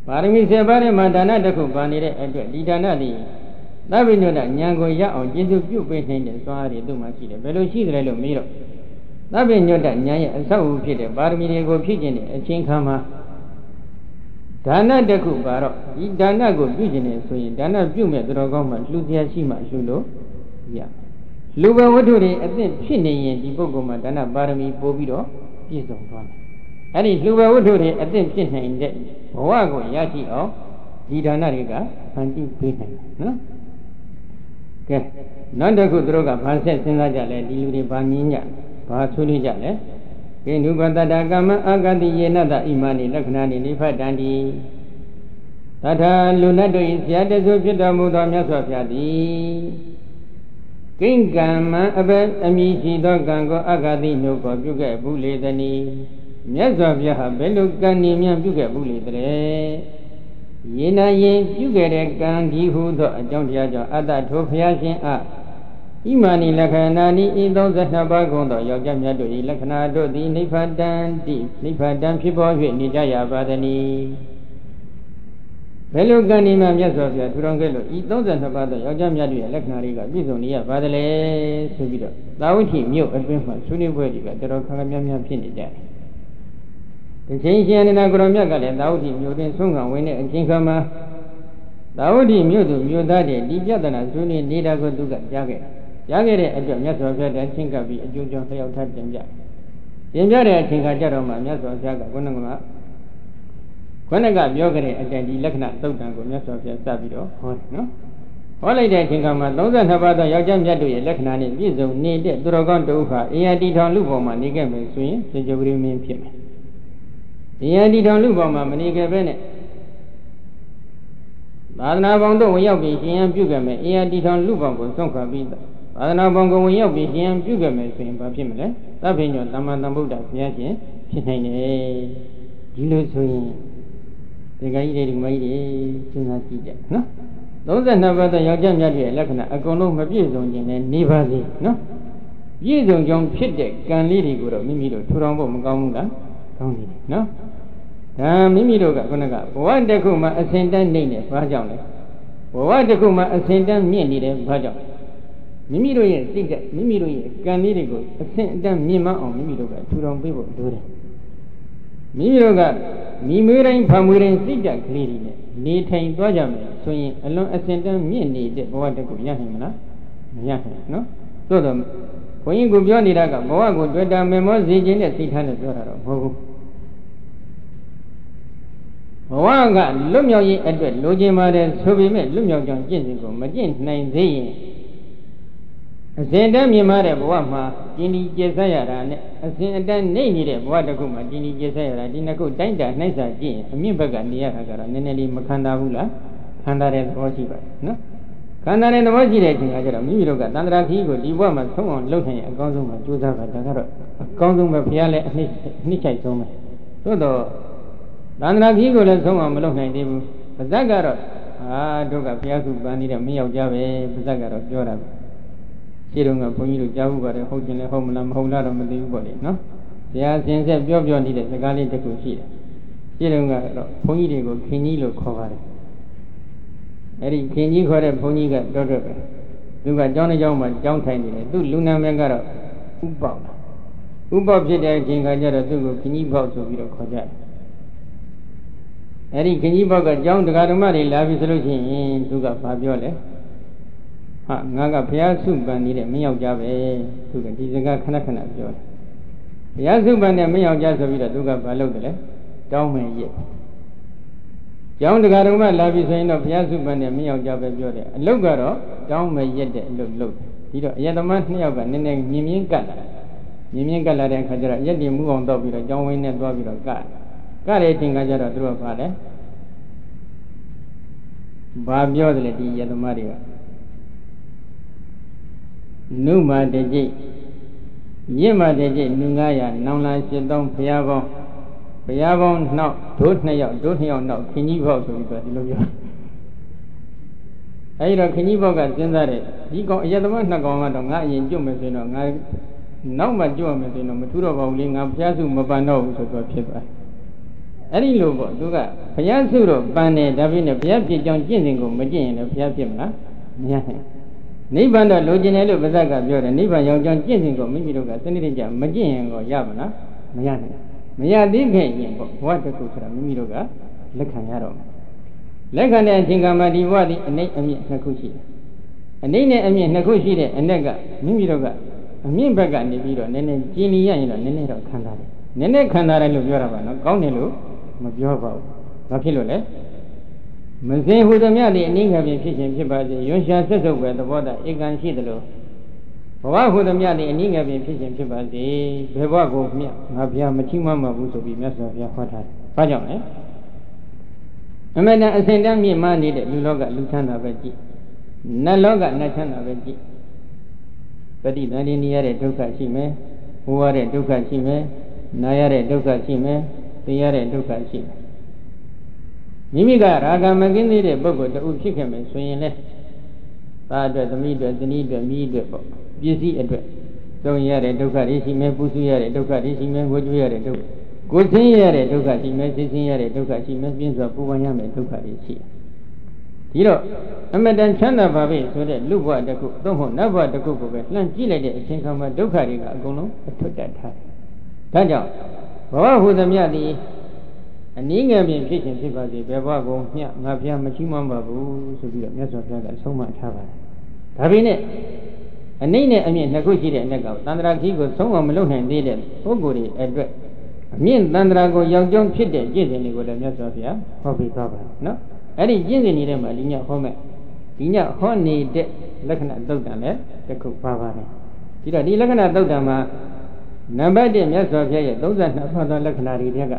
ပါရမီဆယ်ပါးထဲမှာဒါနတစ်ခုပါနေတဲ့အတွက်ဒီဒါနသည်သဗ္ဗညုတဉာဏ်ကိုရအောင်ကျေစုပြုပေးနိုင်တဲ့စွမ်းအားတွေသူ့မှာရှိတယ်ဘယ်လိုရှိတယ်လို့မေးတော့သဗ္ဗညုတဉာဏ်ရဲ့အဆောက်အဦဖြစ်တဲ့ပါရမီတွေကိုဖြည့်ကျင်တဲ့အချင်းခါမှာဒါနတစ်ခုပါတော့ဒီဒါနကိုပြုကျင်နေဆိုရင်ဒါနပြုမဲ့တော်ကောင်းမှလှူတရားရှိမှလှူလို့ရလူဘဝတ္ထုတွေအသင့်ဖြစ်နေရင်ဒီပုဂ္ဂိုလ်မှာဒါနပါရမီပို့ပြီးတော့ပြည့်စုံသွားတယ်အဲ့ဒီလူဘဝတ္ထုတွေအသင့်ဖြစ်နိုင်တဲ့ဘဝကိုရရှိအောင်ဒီဒါနတွေကဖန်တီးပေးနိုင်တယ်နော်ကဲနောက်တစ်ခုသူတို့ကဘာဆက်စဉ်းစားကြလဲဒီလူတွေဘာငင်းကြဘာဆွေးနွေးကြလဲကိနုပတတကမ္မအာဂတိယေနတဣမာနိလက္ခဏာနိနိဖတံတိတထာလူနတ်တို့၏ဆရာတဆုဖြစ်တော်မူသောမြတ်စွာဘုရားသည်ကိဉ္ကမ္မအဘအမိရှိသောကံကိုအာဂတိနှုတ်ကိုပြုခဲ့ဘူးလေသနီမြတ်စွာဘုရားဟာဘယ်လိုကံနေမြပြုခဲ့ဘူးလေတည်းယေနယင်ပြုခဲ့တဲ့ကံဒီဟုသောအကြောင်းတရားကြောင့်အတ္တထိုဘုရားရှင်အားဣမာနိလက္ခဏာနိဤသုံးဆယ်နှစ်ပါးကုန်သောယောက်ျားမြတ်တို့၏လက္ခဏာတို့သည်နိဗ္ဗာန်တိနိဗ္ဗာန်ဖြစ်ပေါ်၍နေကြရပါသည်။ဘယ်လိုကံဒီမှာမြတ်စွာဘုရားထူထောင်ခဲ့လို့ဤသုံးဆယ်နှစ်ပါးသောယောက်ျားမြတ်တို့၏လက္ခဏာတွေကပြည့်စုံနေရပါသလဲဆိုပြီးတော့သာဝတိမြို့အတွင်းမှာဆွေးနွေးပွဲတွေကတော်တော်ခါခါများများဖြစ်နေကြတယ်။ဒီချိန်ရှင်အနန္ဒကိုရောမြတ်ကလည်းသာဝတိမြို့တွင်ဆုံးခံဝင်တဲ့အချိန်ခါမှာသာဝတိမြို့သူမြို့သားတွေဒီပြဿနာဆွေးနွေးနေတာကိုသူကကြားခဲ့တယ်။ကြားခဲ့တဲ့အတွက်မြတ်စွာဘုရားတန်ချင်းကပ်ပြီးအကျိုးကြောင့်လျှောက်ထားတင်ပြ။တင်ပြတဲ့အချိန်ခါကျတော့မှမြတ်စွာဘုရားကခုနကခုနကပြောခဲ့တဲ့အတန်ဒီလက္ခဏာသုတ်တံကိုမြတ်စွာဘုရားစပြီးတော့ဟောတယ်နော်။ဟောလိုက်တဲ့အချိန်ခါမှာသုံးဆယ်နှစ်ပါးသောယောက်ျားမြတ်တို့ရဲ့လက္ခဏာနဲ့ပြည့်စုံနေတဲ့သူတော်ကောင်းတို့ဟာအယံတီထောင်လူပေါ်မှာနေခဲ့မယ်ဆိုရင်စေကြဝဠာမင်းဖြစ်မယ်။အယံတီထောင်လူပေါ်မှာမနေခဲ့ပဲနဲ့သာသနာပေါင်းတို့ဝင်ရောက်ပြီးရှင်ရန်ပြုခဲ့မယ်အယံတီထောင်လူပေါင်းကိုဆုံးခွာပြီးသာသနာပေါင်းကိုဝင်ရောက်ပြီးရှင်ရန်ပြုခဲ့မယ်ဆိုရင်ဘာဖြစ်မလဲသဗ္ဗညောသမ္မာသမ္ဗုဒ္ဓဘုရားရှင်ဖြစ်နိုင်တယ်ဒီလိုဆိုရင်ဒီကကြီးတွေဒီမကြီးတွေစဉ်းစားကြည့်ကြနော်သုံးဆယ်နှစ်ပါးသောယောက်ျားမြတ်ရဲ့လက္ခဏာအကုန်လုံးမပြည့်စုံခြင်းနဲ့နေပါစေနော်ပြည့်စုံကြောင်းဖြစ်တဲ့ကံလေးတွေကိုတော့မိမိတို့ထူထောင်ဖို့မကောင်းဘူးလားကောင်းတယ်နော်ဒါမိမိတို့ကခုနကဘဝတစ်ခုမှာအစဉ်တန်းနေနေဘာကြောင့်လဲဘဝတစ်ခုမှာအစဉ်တန်းမြင့်နေတယ်ဘာကြောင့်မိမိတို့ရဲ့စိတ်ကမိမိတို့ရဲ့ကံလေးတွေကိုအစဉ်အတန်းမြင့်မအောင်မိမိတို့ကထူထောင်ပေးဖို့လိုတယ်မိမိတို့ကမိမွေးတိုင်းဖန်မွေးတိုင်းစိတ်ဓာတ်ကလေးတွေနဲ့နေထိုင်သွားကြမယ်ဆိုရင်အလွန်အစဉ်တန်းမြင့်နေတဲ့ဘဝတစ်ခုရနိုင်မလားမရနိုင်နော်သို့တော့ဘုန်းကြီးကပြောနေတာကဘဝကိုတွေ့တာမေမောစေခြင်းနဲ့စိတ်ထားနဲ့ပြောတာတော့မဟုတ်ဘူးဘဝကလွတ်မြောက်ရေးအတွက်လိုချင်ပါတယ်ဆိုပေမဲ့လွတ်မြောက်ကြောင်းကျင့်စဉ်ကိုမကျင့်နိုင်သေးရင်အစဉ်တန်းမြင်မာတဲ့ဘဝမှာကျင်ဒီကျေဆက်ရတာနဲ့အစဉ်အတန်းနေနေတဲ့ဘဝတစ်ခုမှာကျင်ဒီကျေဆက်ရတာဒီနှစ်ခုတိုင်းတာနှိုက်စာကြည့်ရင်အမြင့်ဘက်ကနေရတာကတော့နည်းနည်းလေးမခံစားဘူးလားခံစားတဲ့သဘောရှိပါတယ်နော်ခံစားတဲ့သဘောရှိတဲ့အချိန်ကကျတော့မိမိတို့ကသန္တရာခီးကိုဒီဘဝမှာဆုံးအောင်လုပ်နိုင်ရင်အကောင်းဆုံးမှာကြိုးစားပါဒါကတော့အကောင်းဆုံးပဲဘုရားလည်းအနှစ်အနှစ်ချိုက်ဆုံးပဲသို့တော့သန္တရာကြီးကိုလည်းဆုံးအောင်မလုပ်နိုင်သေးဘူးပါဇက်ကတော့အာတို့ကဘုရားစုပန်းနေတဲ့မယောက်ျားပဲပါဇက်ကတော့ပြောတာပဲရှင်းတော့ကဘုန်းကြီးတို့ကြားဘူးပါတယ်ဟုတ်ခြင်းလည်းဟုတ်မလားမဟုတ်လားတော့မသိဘူးပေါ့လေနော်ဘုရားရှင်ဆက်ပြောပြောနေတဲ့စကားလေးတစ်ခုရှိတယ်ရှင်းတော့ကတော့ဘုန်းကြီးတွေကိုခင်ကြီးလို့ခေါ်ပါတယ်အဲ့ဒီခင်ကြီးခေါ်တဲ့ဘုန်းကြီးကတော့တော့ပဲသူကကျောင်းတစ်ကျောင်းမှာကျောင်းထိုင်နေတယ်သူ့လူနာမည်ကတော့ဥပ္ပောက်ဥပ္ပောက်ဖြစ်တဲ့အချိန်ကကျတော့သူ့ကိုခင်ကြီးပေါက်ဆိုပြီးတော့ခေါ်ကြတယ်အဲ့ဒီခင်ကြီးဘောက်ကကျောင်းတရားဓမ္မတွေလာပြီဆိုလို့ရှိရင်သူကဘာပြောလဲဟာငါကဘုရားစုပန်နေတဲ့မင်းယောက်ျားပဲသူကဒီစကားခဏခဏပြောတယ်ဘုရားစုပန်တဲ့မင်းယောက်ျားဆိုပြီးတော့သူကဘာလုပ်တယ်လဲတောင်းမယ်ရဲ့ကျောင်းတရားဓမ္မလာပြီဆိုရင်တော့ဘုရားစုပန်တဲ့မင်းယောက်ျားပဲပြောတယ်အလုပ်ကတော့တောင်းမယ်ရဲ့တဲ့အလုပ်လုပ်တယ်ဒီတော့အယတမနှစ်ယောက်ကနည်းနည်းမြင်မြင်ကတ်လာမြင်မြင်ကတ်လာတဲ့အခါကျတော့ရက်တင်မှုအောင်တော့ပြီးတော့ကျောင်းဝင်းနဲ့သွားပြီးတော့ကတ်ကတဲ့အချိန်ကကျတော့သူတို့ကဘာလဲဘာပြောတယ်လဲဒီယသမားတွေကနုမာတကြိတ်ရင့်မာတကြိတ်နုငါးရာနောင်လာရှစ်သောင်းဘုရားပေါင်းဘုရားပေါင်းနောက်ဒုနှစ်ယောက်ဒုနှစ်ယောက်နောက်ခင်ကြီးပေါက်ဆိုပြီးတော့ဒီလိုပြောအဲဒီတော့ခင်ကြီးပေါက်ကစဉ်းစားတယ်ဒီကောင်အယသမားနှစ်ကောင်ကတော့ငါအရင်ကျွတ်မယ်ဆိုရင်တော့ငါနောက်မှကျွတ်မယ်ဆိုရင်တော့မထူတော့ပါဘူးလေငါဘုရားစုမပန်တော့ဘူးဆိုတော့ဖြစ်သွားအဲ့ဒီလိုပေါ့သူကဘုရားစုတော့ပန်းတယ်ဒါပြည့်နဲ့ဘုရားပြည့်ကြောင်းကျင့်စဉ်ကိုမကျင့်ရင်လည်းဘုရားပြည့်မလားမရနိုင်နိဗ္ဗာန်တော့လိုချင်တယ်လို့ဗဇက်ကပြောတယ်နိဗ္ဗာန်ရောက်ကြောင်းကျင့်စဉ်ကိုမိမိတို့ကစနစ်တကျမကျင့်ရင်ကိုရပါလားမရနိုင်မရသေးခင်ရင်ပေါ့ဘဝတစ်ခုဆိုတာမိမိတို့ကလက်ခံရတော့မယ်လက်ခံတဲ့အချိန်ကမှဒီဘဝဒီအနိမ့်အမြင့်နှစ်ခုရှိတယ်အနိမ့်နဲ့အမြင့်နှစ်ခုရှိတဲ့အနက်ကမိမိတို့ကအမြင့်ဘက်ကနေပြီးတော့နည်းနည်းကျင်လီရရင်တော့နည်းနည်းတော့ခံစားတယ်နည်းနည်းခံစားတယ်လို့ပြောတာပါနော်ကောင်းတယ်လို့မပြောပါဘူးဘာဖြစ်လို့လဲမစင်ဟူသည်များသည်အနည်းငယ်ဖြင့်ဖြစ်ခြင်းဖြစ်ပါစေရွှန်ရှာဆက်ဆုပ်ပဲသဘောတဧကံရှိသလိုဘဝဟူသည်များသည်အနည်းငယ်ဖြင့်ဖြစ်ခြင်းဖြစ်ပါစေဘယ်ဘဝကိုမြတ်ငါဘုရားမချီးမွမ်းပါဘူးဆိုပြီးမြတ်စွာဘုရားဟောထားတယ်ဘာကြောင့်လဲအမေတန်အစဉ်တမ်းမြင့်မားနေတဲ့လူလောကလူချမ်းသာပဲကြည့်နတ်လောကနတ်ချမ်းသာပဲကြည့်ပฏิသန္ဓေနေရတဲ့ဒုက္ခရှိမယ်ဟိုရတဲ့ဒုက္ခရှိမယ်နာရတဲ့ဒုက္ခရှိမယ်သိရတဲ့ဒုက္ခရှိမယ်မိမိကရာဂမကင်းသေးတဲ့ပုဂ္ဂိုလ်တူဖြစ်ခဲ့မယ်ဆိုရင်လေသားအတွက်သမီးအတွက်ဇနီးအတွက်မိအတွက်ပေါ့ပစ္စည်းအတွက်သုံးရတဲ့ဒုက္ခတွေရှိမယ်ပူဆွေးရတဲ့ဒုက္ခတွေရှိမယ်ဝှကျွေးရတဲ့ဒုက္ခကိုယ်ဆင်းရတဲ့ဒုက္ခရှိမယ်သိဆင်းရတဲ့ဒုက္ခရှိမယ်ပြင်းစွာပူပန်ရမယ်ဒုက္ခတွေရှိဒီတော့အမတန်ချမ်းသာပါပဲဆိုတဲ့လူဘဝတစ်ခုသို့မဟုတ်နတ်ဘဝတစ်ခုကိုပဲလှမ်းကြည့်လိုက်တဲ့အချိန်ခါမှာဒုက္ခတွေကအကုန်လုံးအထွတ်တက်ထားတယ်ဒါကြောင့်ဘဝဟူသည်မြတ်သည်အနည်းငယ်ဖြင့်ဖြစ်ခြင်းဖြစ်ပါစေဘယ်ဘဝကိုမျှငါဘုရားမချီးမွမ်းပါဘူးဆိုပြီးတော့မြတ်စွာဘုရားကအဆုံးအမထားပါတယ်ဒါပေမဲ့အနိမ့်နဲ့အမြင့်နှစ်ခုရှိတဲ့အနက်ကသန္တရာခီးကိုဆုံးမမလုပ်နိုင်သေးတဲ့ပုဂ္ဂိုလ်တွေအတွက်အမြင့်သန္တရာကိုရောက်ကြောင်းဖြစ်တဲ့ကျင့်စဉ်တွေကိုလည်းမြတ်စွာဘုရားဟောပေးသွားပါတယ်နော်အဲ့ဒီကျင့်စဉ်တွေထဲမှာဒီညဟောမဲ့ဒီညဟောနေတဲ့လက္ခဏာသုတ်တံလည်းတစ်ခုပါပါတယ်ဒီတော့ဒီလက္ခဏာသုတ်တံမှာနံပါတ်တစ်မြတ်စွာဘုရားရဲ့သုံးဆယ်နှစ်ပါးသောလက္ခဏာတွေထဲက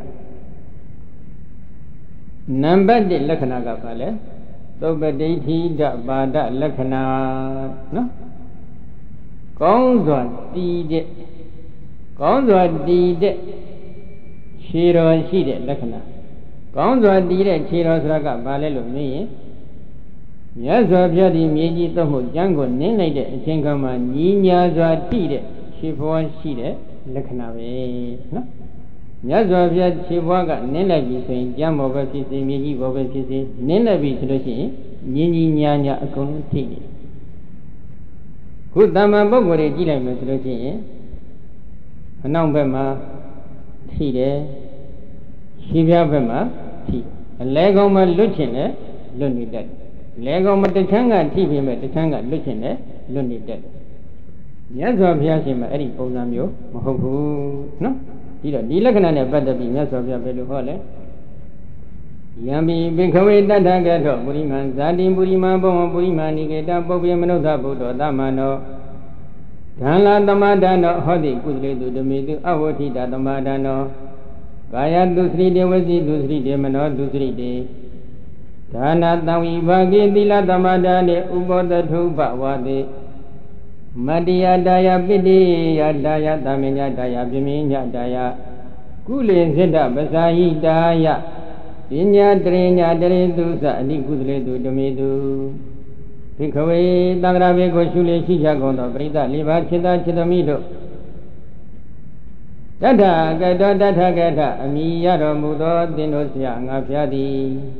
နံပါတ်တစ်လက္ခဏာကဘာလဲသုပ္ပတိဋ္ဌိဒပါဒလက္ခဏာနော်ကောင်းစွာတည်တဲ့ကောင်းစွာတည်တဲ့ခြေတော်ရှိတဲ့လက္ခဏာကောင်းစွာတည်တဲ့ခြေတော်ဆိုတာကဘာလဲလို့မေးရင်မြတ်စွာဘုရားဒီမြေကြီးသုံးမှုကျမ်းကိုနင်းလိုက်တဲ့အချိန်ခါမှာညီညာစွာတည်တဲ့ခြေဘဝရှိတဲ့လက္ခဏာပဲနော်မြတ်စွာဘုရားခြေဘဝကနင်းလိုက်ပြီဆိုရင်ကျမ်းဘောပဲဖြစ်စေမြေကြီးဘောပဲဖြစ်စေနင်းလိုက်ပြီဆိုလို့ရှိရင်ညီညီညာညာအကုန်လုံးထိတယ်ခုတမ္မာပုဂ္ဂိုလ်တွေကြည့်လိုက်မယ်ဆိုလို့ရှိရင်အနောက်ဘက်မှာထိတယ်ခြေပြားဘက်မှာထိအလဲကောင်မှာလွတ်ချင်တယ်လွတ်နေတတ်တယ်လဲကောင်မှာတစ်ချမ်းကထိပြီးမဲ့တစ်ချမ်းကလွတ်ချင်တယ်လွတ်နေတတ်တယ်မြတ်စွာဘုရားရှင်မှာအဲ့ဒီပုံစံမျိုးမဟုတ်ဘူးနော်ဒီတော့ဒီလက္ခဏာနဲ့ပတ်သက်ပြီးမြတ်စွာဘုရားဘယ်လိုဟောလဲယံပိဘိခဝေတတ္ထကထောပုရိမံဇာတိပုရိမံဘောပုရိမာနိကေတပုပ္ပေမနုဿဗုဒ္ဓောသမန္နောဓာလသမဒနောဟောတိကုသလေတုဓမေတုအဝဋ္ဌိတသမဒနောကာယတုသတိတေဝစီတုသတိတေမနောတုသတိတေဒါနတံဝိဘာဂေသီလသမဒနေဥပောတထုပဝါတိမတ္တယတာယပိတိယတာယသမင်ညတာယပြင်းညတာယကုလေစိတ္တပဇာယိတာယပညာတရိညာတရိတုသအနိကုသလေတုဓမေတုဘိခဝေသံဃာဘေကိုရှုလေရှိကြကုန်သောပရိသတ်လေးပါးခြေသာခြေသမီးတို့တထကတောတထကထအမိရတော်မူသောသင်တို့ဆရာငါဖျားသည်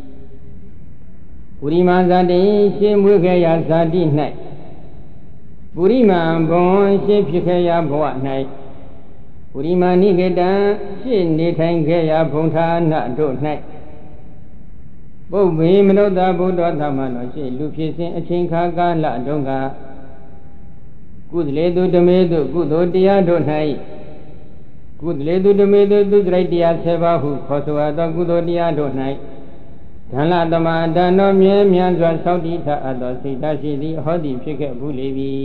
ပုရိမာဇာတိရှင်းမွေးခဲ့ရာဇာတိ၌ပုရိမာဘွန်ရှင်းဖြစ်ခဲ့ရာဘဝ၌ပုရိမာနိကေတံရှင်းနေထိုင်ခဲ့ရာဘုံဌာနတို့၌ပုဗ္ဗေမနုဿဗုဒ္ဓသမန္နောရှိလူဖြစ်စဉ်အချိန်ခါကာလတုန်းကကုသလေတုဓမေတုကုသိုလ်တရားတို့၌ကုသလေတုဓမေတုသူစရိုက်တရားဆယ်ပါးဟုခေါ်ဆိုအပ်သောကုသိုလ်တရားတို့၌ဓမ္မသမဒါနောမြဲမြံစွာသောက်တည်ထအပ်သောစိတ်ဓာတ်ရှိသည်ဟောသည်ဖြစ်ခဲ့ဘူးလေပြီ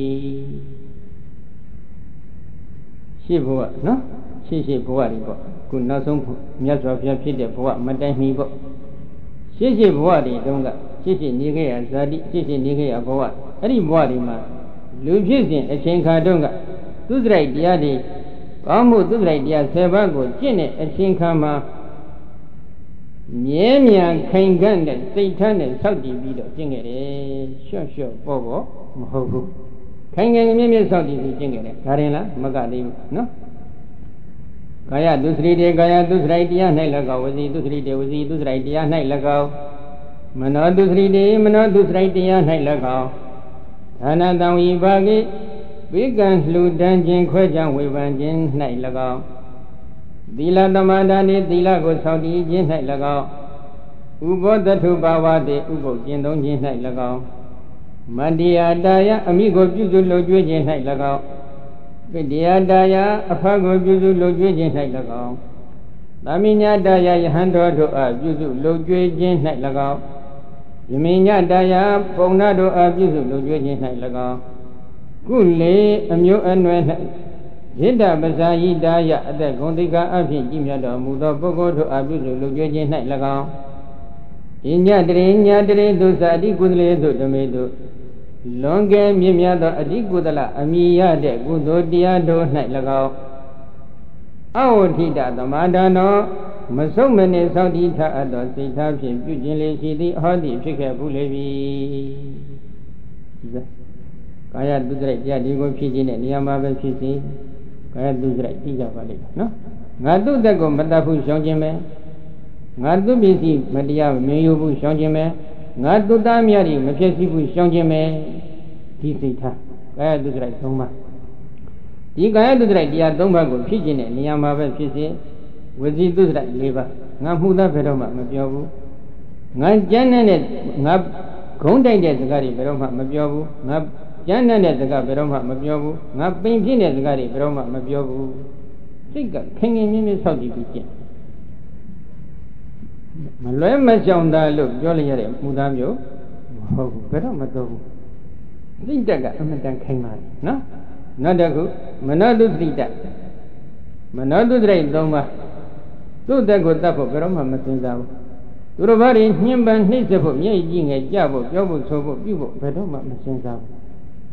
ရှိဘဝနော်ရှိရှိဘဝတွေပေါ့ခုနောက်ဆုံးမြတ်စွာဘုရားဖြစ်တဲ့ဘဝမတိုင်မီပေါ့ရှိရှိဘဝတွေတုန်းကရှိရှိနေခဲ့ရဇာတိရှိရှိနေခဲ့ရဘဝအဲ့ဒီဘဝတွေမှာလူဖြစ်စဉ်အချိန်ခါတုန်းကသူစရိုက်တရားတွေကောင်းမှုသူစရိုက်တရားဆယ်ပါးကိုကျင့်တဲ့အချိန်ခါမှာမြဲမြံခိုင်ခန့်တဲ့စိတ်ထားနဲ့စောင့်ကြည့်ပြီးတော့ကျင့်ခဲ့တယ်ရှော့ရှော့ပေါ့ပေါ့မဟုတ်ဘူးခိုင်ခိုင်မြဲမြဲစောင့်ကြည့်ပြီးကျင့်ခဲ့တယ်ဒါရင်လားမကသေးဘူးနော်ကာယဒုစရိတေကာယဒုစရိုက်တရား၌၎င်းဝစီဒုစရိတေဝစီဒုစရိုက်တရား၌၎င်းမနောဒုစရိတေမနောဒုစရိုက်တရား၌၎င်းဌာနတံဝိပါကိဝိကံလှူဒန်းခြင်းခွဲခြားဝေဖန်ခြင်း၌၎င်းသီလသမန္တာနှင့်သီလကိုဆောက်တည်ခြင်း၌၎င်းဥပောတထုဘာဝတေဥပုပ်ကျင့်သုံးခြင်း၌၎င်းမတ္တိယတာယအမိကိုပြုစုလုပ်ကျွေးခြင်း၌၎င်းပိတ္တိယတာယအဖကိုပြုစုလုပ်ကျွေးခြင်း၌၎င်းသာမိညတာယယဟန်တော်တို့အားပြုစုလုပ်ကျွေးခြင်း၌၎င်းယမိညတာယပုံနာတို့အားပြုစုလုပ်ကျွေးခြင်း၌၎င်းကုလေအမျိုးအနွယ်၌ဣဒ္ဓပဇာယိတာယအသက်ဂုဏ်သိက္ခာအဖြစ်ကြည်မြတ်တော်မူသောပုဂ္ဂိုလ်တို့အားပြုစုလုပ်ကျွေးခြင်း၌၎င်းဣညတရေညတရေသူစာအတိကုသလေသို့ဓမေတို့လွန်ကဲမြင့်မြတ်သောအတိကုသလအမိရတဲ့ကုသိုလ်တရားတို့၌၎င်းအဝဋ္ဌိတသမာဒါနောမဆုံးမနှင့်သောတိထအပ်သောစိတ်ထားဖြင့်ပြုခြင်းလေးရှိသည်အဟောတိဖြစ်ခဲ့ဘူးလေပြီကာယတုစရိုက်တရားဒီကိုဖြစ်ခြင်းနဲ့နေရာမှာပဲဖြစ်စေကာယတုစရိုက်သိကြပါလိမ့်မယ်နော်ငါသူ့တက်ကိုမတတ်ဘူးရှောင်ခြင်းပဲငါသူ့ပစ္စည်းမတရားမယူဘူးရှောင်ခြင်းပဲငါသူ့သားမြတ်တွေမဖြစ်စီဘူးရှောင်ခြင်းပဲဒီစိတ်ထားကာယတုစရိုက်သုံးပါးဒီကာယတုစရိုက်တရားသုံးပါးကိုဖြစ်ခြင်းနဲ့နေရာမှာပဲဖြစ်စေဝစီတုစရိုက်လေးပါးငါမှုသားဘယ်တော့မှမပြောဘူးငါကြမ်းတဲ့ငါဂုံးတိုက်တဲ့စကားတွေဘယ်တော့မှမပြောဘူးငါကြမ်းတဲ့စကားဘယ်တော့မှမပြောဘူးငါပိန်ပြင်းတဲ့စကားတွေဘယ်တော့မှမပြောဘူးစိတ်ကခင်ခင်မြင်းမြင်းဆောက်တည်ပြီးကျင့်မလွဲမရှောင်တာလို့ပြောလိုက်ရတဲ့မူသားမျိုးမဟုတ်ဘူးဘယ်တော့မတော်ဘူးစိတ်တက်ကအမှန်တန်ခိုင်ပါတယ်နော်နောက်တစ်ခုမနောတုစိတ်တက်မနောတုစိတ်သုံးပါးသူ့တက်ကိုတတ်ဖို့ဘယ်တော့မှမစင်စားဘူးသူတို့ဘာတွေညှဉ်းပန်းနှိပ်စက်ဖို့မျက်ရည်ကြီးငယ်ကြဖို့ပြောဖို့ဆိုဖို့ပြုဖို့ဘယ်တော့မှမစင်စားဘူး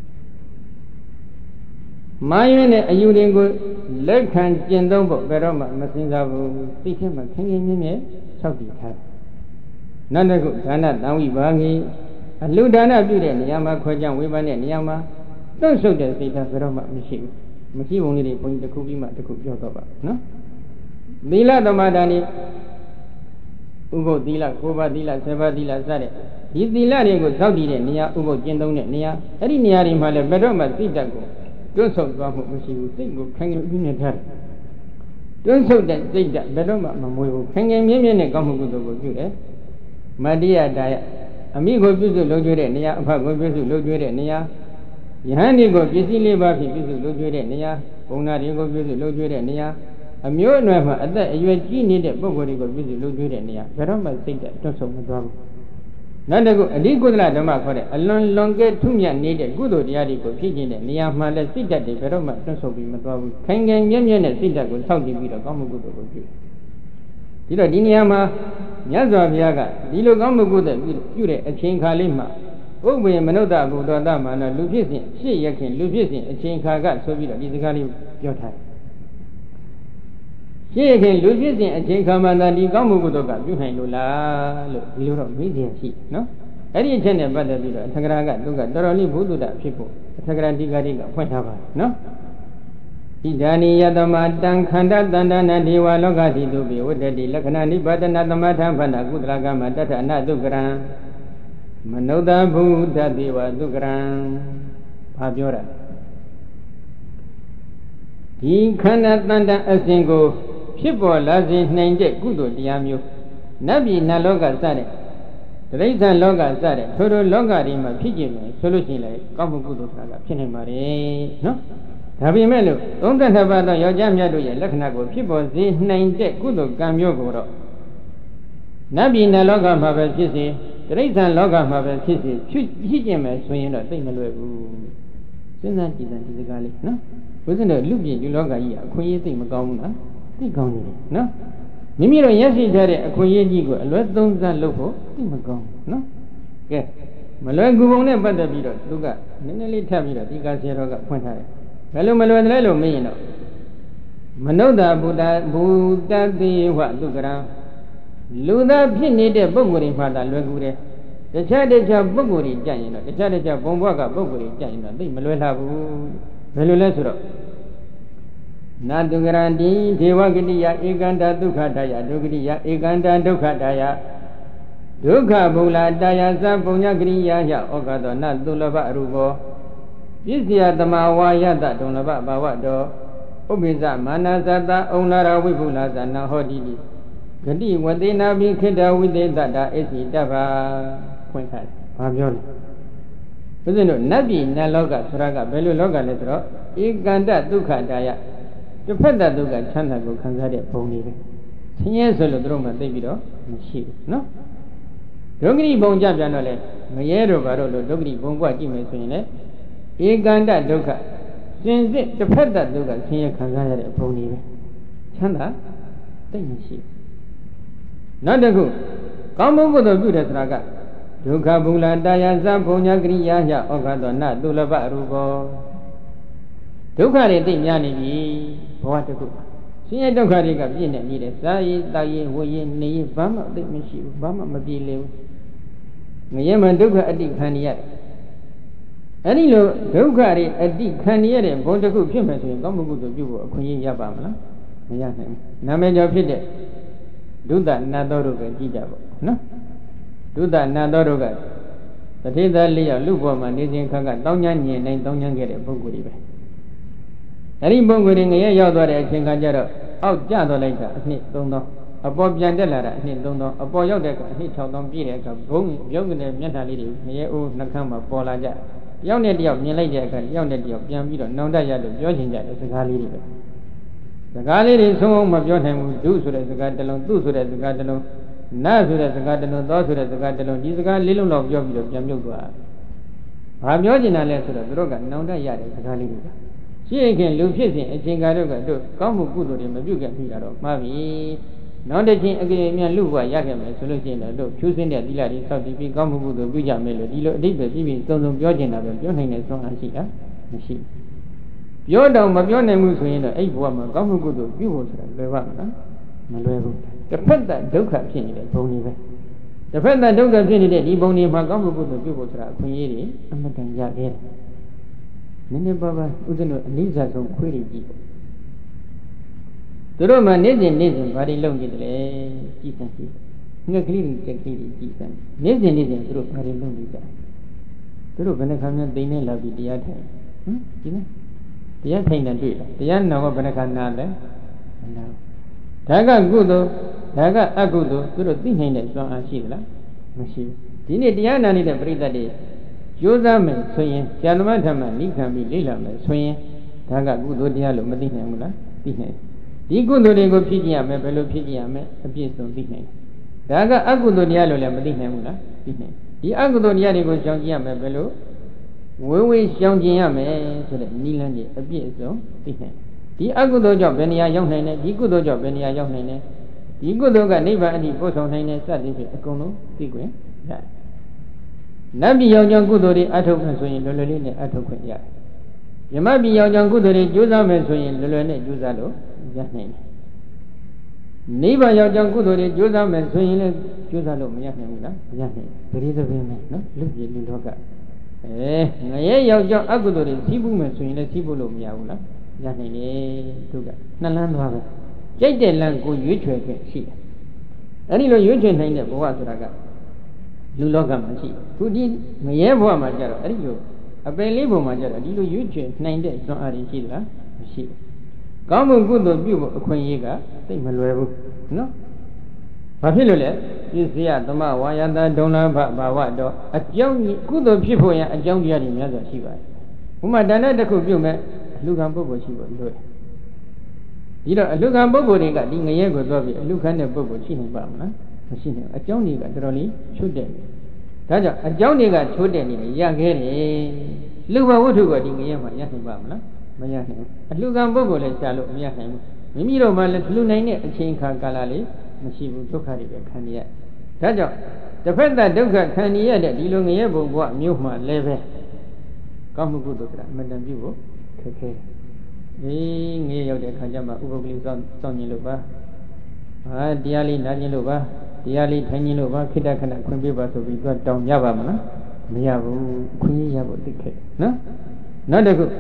မာယွန်းတဲ့အယူတွေကိုလက်ခံကျင့်သုံးဖို့ဘယ်တော့မှမစင်စားဘူးသိချင်းမှခင်ခင်မြင်းမြင်းဆောက်တည်ထားနောက်တစ်ခုဒါနတံဝိပါငိအလှူဒါနပြုတဲ့နေရာမှာခွဲခြားဝေဖန်တဲ့နေရာမှာတွန့်ဆုတ်တဲ့စိတ်ဓာတ်ဘယ်တော့မှမရှိဘူးမရှိပုံလေးတွေဘုန်းကြီးတစ်ခုပြီးမှတစ်ခုပြောတော့ပါနော်သီလသမဒါနိဥပုပ်သီလကိုးပါးသီလဆယ်ပါးသီလစတဲ့ဒီသီလတွေကိုစောင့်တည်တဲ့နေရာဥပုပ်ကျင့်သုံးတဲ့နေရာအဲ့ဒီနေရာတွေမှာလည်းဘယ်တော့မှစိတ်ဓာတ်ကိုတွန့်ဆုတ်သွားမှုမရှိဘူးစိတ်ကိုခိုင်ခိုင်ပြင်းပြင်းထားတယ်တွန့်ဆုတ်တဲ့စိတ်ဓာတ်ဘယ်တော့မှမမွေးဘူးခိုင်ခိုင်မြင်းမြင်းနဲ့ကောင်းမှုကုသိုလ်ကိုပြုတယ်မတ္တိယတာယအမိကိုပြုစုလုပ်ကျွေးတဲ့နေရာအဖကိုပြုစုလုပ်ကျွေးတဲ့နေရာယဟန်ဒီကိုပစ္စည်းလေးပါးဖြင့်ပြုစုလုပ်ကျွေးတဲ့နေရာပုံနာတွေကိုပြုစုလုပ်ကျွေးတဲ့နေရာအမျိုးအနွယ်မှာအသက်အရွယ်ကြီးနေတဲ့ပုဂ္ဂိုလ်တွေကိုပြုစုလုပ်ကျွေးတဲ့နေရာဘယ်တော့မှစိတ်ဓာတ်တွန့်ဆုတ်မသွားဘူးနောက်တစ်ခုအဓိကုသလဓမ္မခေါ်တဲ့အလွန်လွန်ကဲထုမြတ်နေတဲ့ကုသိုလ်တရားတွေကိုဖြစ်ခြင်းတဲ့နေရာမှာလည်းစိတ်ဓာတ်တွေဘယ်တော့မှတွန့်ဆုတ်ပြီးမသွားဘူးခိုင်ခိုင်မြဲမြဲနဲ့စိတ်ဓာတ်ကိုဆောက်တည်ပြီးတော့ကောင်းမှုကုသိုလ်ကိုပြုဒီတော့ဒီနေရာမှာမြတ်စွာဘုရားကဒီလိုကောင်းမှုကုသိုလ်ပြုတဲ့အချိန်ခါလေးမှာဥပ္ပေမနုဿဘုဒ္ဓတမနာလူဖြစ်စဉ်ရှေ့ရခင်လူဖြစ်စဉ်အချိန်ခါကဆိုပြီးတော့ဒီစကားလေးပြောထားတယ်ရှေ့ခင်လူဖြစ်စဉ်အချိန်ခါမှာသာဒီကောင်းမှုကုသိုလ်ကပြုနိုင်လို့လားလို့ဒီလိုတော့မေးစရာရှိနော်အဲ့ဒီအချက်နဲ့ပတ်သက်ပြီးတော့အထက်ကရာကသူကတော်တော်လေးဘုဒ္ဓတာဖြစ်ဖို့အထက်ကရာဒီဂရိကဖွင့်ထားပါတယ်နော်ဣဒာနိယသမတံခန္ဓာတန္တနာဒေဝလောကတိတုပိဝတ္တိလက္ခဏာနိပါဒနာသမထံဖန္တာကုသလကမတထအနတုကရံမနုဿဘုဒ္ဓဒေဝတုကရံဘာပြောတာဒီခန္ဓာတန္တအစဉ်ကိုဖြစ်ပေါ်လာစေနိုင်တဲ့ကုသိုလ်တရားမျိုးနတ်ပြည်နတ်လောကစတဲ့တိရစ္ဆာန်လောကစတဲ့ထိုထိုလောကတွေမှာဖြစ်ကျင်တယ်ဆိုလို့ရှိရင်လည်းကောင်းမှုကုသိုလ်ဆိုတာဖြစ်နိုင်ပါတယ်နော်ဒါပေမဲ့လို့သုံးသနှစ်ပါးသောယောက်ျားမြတ်တို့ရဲ့လက္ခဏာကိုဖြစ်ပေါ်စေနိုင်တဲ့ကုသိုလ်ကံမျိုးကိုတော့နတ်ပြည်နတ်လောကမှာပဲဖြစ်စေတိရစ္ဆာန်လောကမှာပဲဖြစ်စေဖြစ်ကျင်မယ်ဆိုရင်တော့သိမလွယ်ဘူးစဉ်းစားကြည့်တဲ့ဒီစကားလေးနော်ဘုရားတို့လူပြည်လူလောကကြီးအခွင့်အရေးသိမကောင်းဘူးနော်သိကောင်းနေတယ်နော်မိမိတို့ရရှိထားတဲ့အခွင့်အရေးကြီးကိုအလွဲသုံးစားလုပ်ဖို့သိမကောင်းဘူးနော်ကဲမလွယ်ကူပုံနဲ့ပတ်သက်ပြီးတော့သူကနည်းနည်းလေးထပ်ပြီးတော့ဒီကာဆရာတော်ကဖွင့်ထားတယ်ဘယ်လိုမလွယ်တယ်လို့မင်းရင်တော့မနုဿဘုဒ္ဓဘူတတိဝသုကရံလူသားဖြစ်နေတဲ့ပုဂ္ဂိုလ်တွေမှသာလွယ်ကူတယ်တခြားတခြားပုဂ္ဂိုလ်တွေကြရင်တော့တခြားတခြားဘုံဘဝကပုဂ္ဂိုလ်တွေကြရင်တော့သိမလွယ်လှဘူးဘယ်လိုလဲဆိုတော့ Natu Grandi, Devagadiya, Ekanda Dukhataya, Dugriya, Ekanda Dukhataya, Dukha Bula Daya, Zapunya Griya, Okado, Natulava Rubo, Yizia Tamawaya, Dunava Bawado, Ubiza, Manazata, Onara Wibula, Zana Hodidi. Gadi, what they now be kidda with the Dada, Esi Dava, Quintal, Fabioli. Nabi, Naloga, Suraga, Belu Loga Letro, Ekanda Dukhataya. The Panda Duga Chanda go Kanzari Pony. Ten years old, Droma, David, she, no? Dogri Bonja Janole, Mayero Barolo, Dogri Bonga Gimme, Eganda Duka. Since it, the Panda Duga, Senior Kanzari Pony. Chanda, then she. Not a good. Come over the good as Raga. Duka Bula Daya Zamponia Griya, Ogadona, Dulaba Rubo. Dukari Yani, what a good. See a Dukari of Yin and needed. Sai, Daye, Wayin, Nay, Bama, the Mishi, Bama, Mabile. Mayama Duka a deep Haniat. Any low Dukari a deep Haniat and Bontaku Pimas in Gomu to you, Queen Yabama. Mayam. Namaja Pide. Do that Nadoruga Gijabo. No? Do that Nadoruga. The Tida Lia, Luboman, Nizin Kanga, Donyan, and Donyan get a Buguri. Any bungering a yard or a Chinganjaro, out Jado later, don't know. A Bob Jandela, don't know. A boy of the hit out on Pirek, a boom, young and mentality, Yeo Nakama, Polaja. Young lady of Nilaja, young lady of Yamito, no Daya, Judging that as a Gali. The Gali is home of your hand, do so as a Gadalon, do so as a Gadalon, Nazu as a Gadalon, those as a Gadalon, these are little of your Jamukua. I'm judging a lesson of Droga, no Daya as a Gali. She again look his in a Jingaroga, do come who good in the Buga Pigaro, Mavi. Now the Jin again, Luba Yagam, solution, choosing that Dilla South, if you come who do Buja Melody, did the even Stone of Georgian of your name as long as she, huh? She. Your down of your name was in the eight woman, come who good, you was the Ravana, Maluevo. The pet that Doka Pini, the pony. The pet that Doka Pini, the Ebony, Magamu, you was a queen, and the Yagir. Nene Baba, Udano, Liza, so query. The Roman Nizin Nizin, very long in the Gisan. No cleaning technique, Gisan. Nizin Nizin, through very long in the Through Benacan, they may love the other. Hm? The other thing and do it. The end of Benacan Nada. Taga Gudo, Taga Agudo, through the thing that so as she la. Machine. Didn't the other need a breed that day. Josaman, swing, Janamataman, Nika be Lila, swing, Taga Gudo Diallo, Medina, Disney. The good go Pidia, Mabelo Pidia, a piece of Disney. Taga Agudo Diallo, Medina, Disney. The Agudo Diallo, Jangia Mabelo, we Jangia, so that Nilan, a piece of Disney. The Agudo job, Benia Young Nene, the good job, Benia Young Nene, the good dog, neighbor, and the post on Nene, Saturday, a cono, secret. Nabi Young Gudori, Atok, swing, Lolene, Atok, ya. You might be young Gudori, Juzam, swing, Lolene, Juzalo, Jasmine. Neighbor Young Gudori, Juzam, swing, Juzalo, Yasmina, Jasmine. There is a woman, no? Look, you look at. Eh, Young Agudori, Sibu, swing, Sibulo, Yaula, Jasmine, Tuga, Nalan, Jay Land, go you to she. Any low you can hang the Boazraga. Luloga Machi, who did Mayeva Majara, Arigo, a Belibo Majara, Dilu Yuche, nine days, no Arishila, she. Come good of you, Quayega, take Maluevo, no? Papilole, you see at the Mawayanda, Dona Bawado, a young good of people, a young young mother Shiva. Umadana, the Kubume, Lugan Bobo, she will do it. You know, a Lugan Bobo, they got in a year ago, a Lugan Bobo, she in Bama. A Johnny got really shoot them. A Johnny got shoot them, young Henry. Look what you got in Yama Yasabamla, Mayahan. A Lugan Bobo, let's shallow Yahan. Mimiro Malet Lunane, a chain Kalali, Mashibu Tokari, Kanya. Taja, the friend that Duka Kanya, that Ilungiabo, what Muma leve. Come good, Madame Vivo, Kake. Ning of the Kajama, Ugly Sonny Luba. Ah, Diali Naniluba, Diali Taniluba, Kidakana, Quimbiba, so we got down Yavamana, Miabu, Queen Yabu, no? Not a good.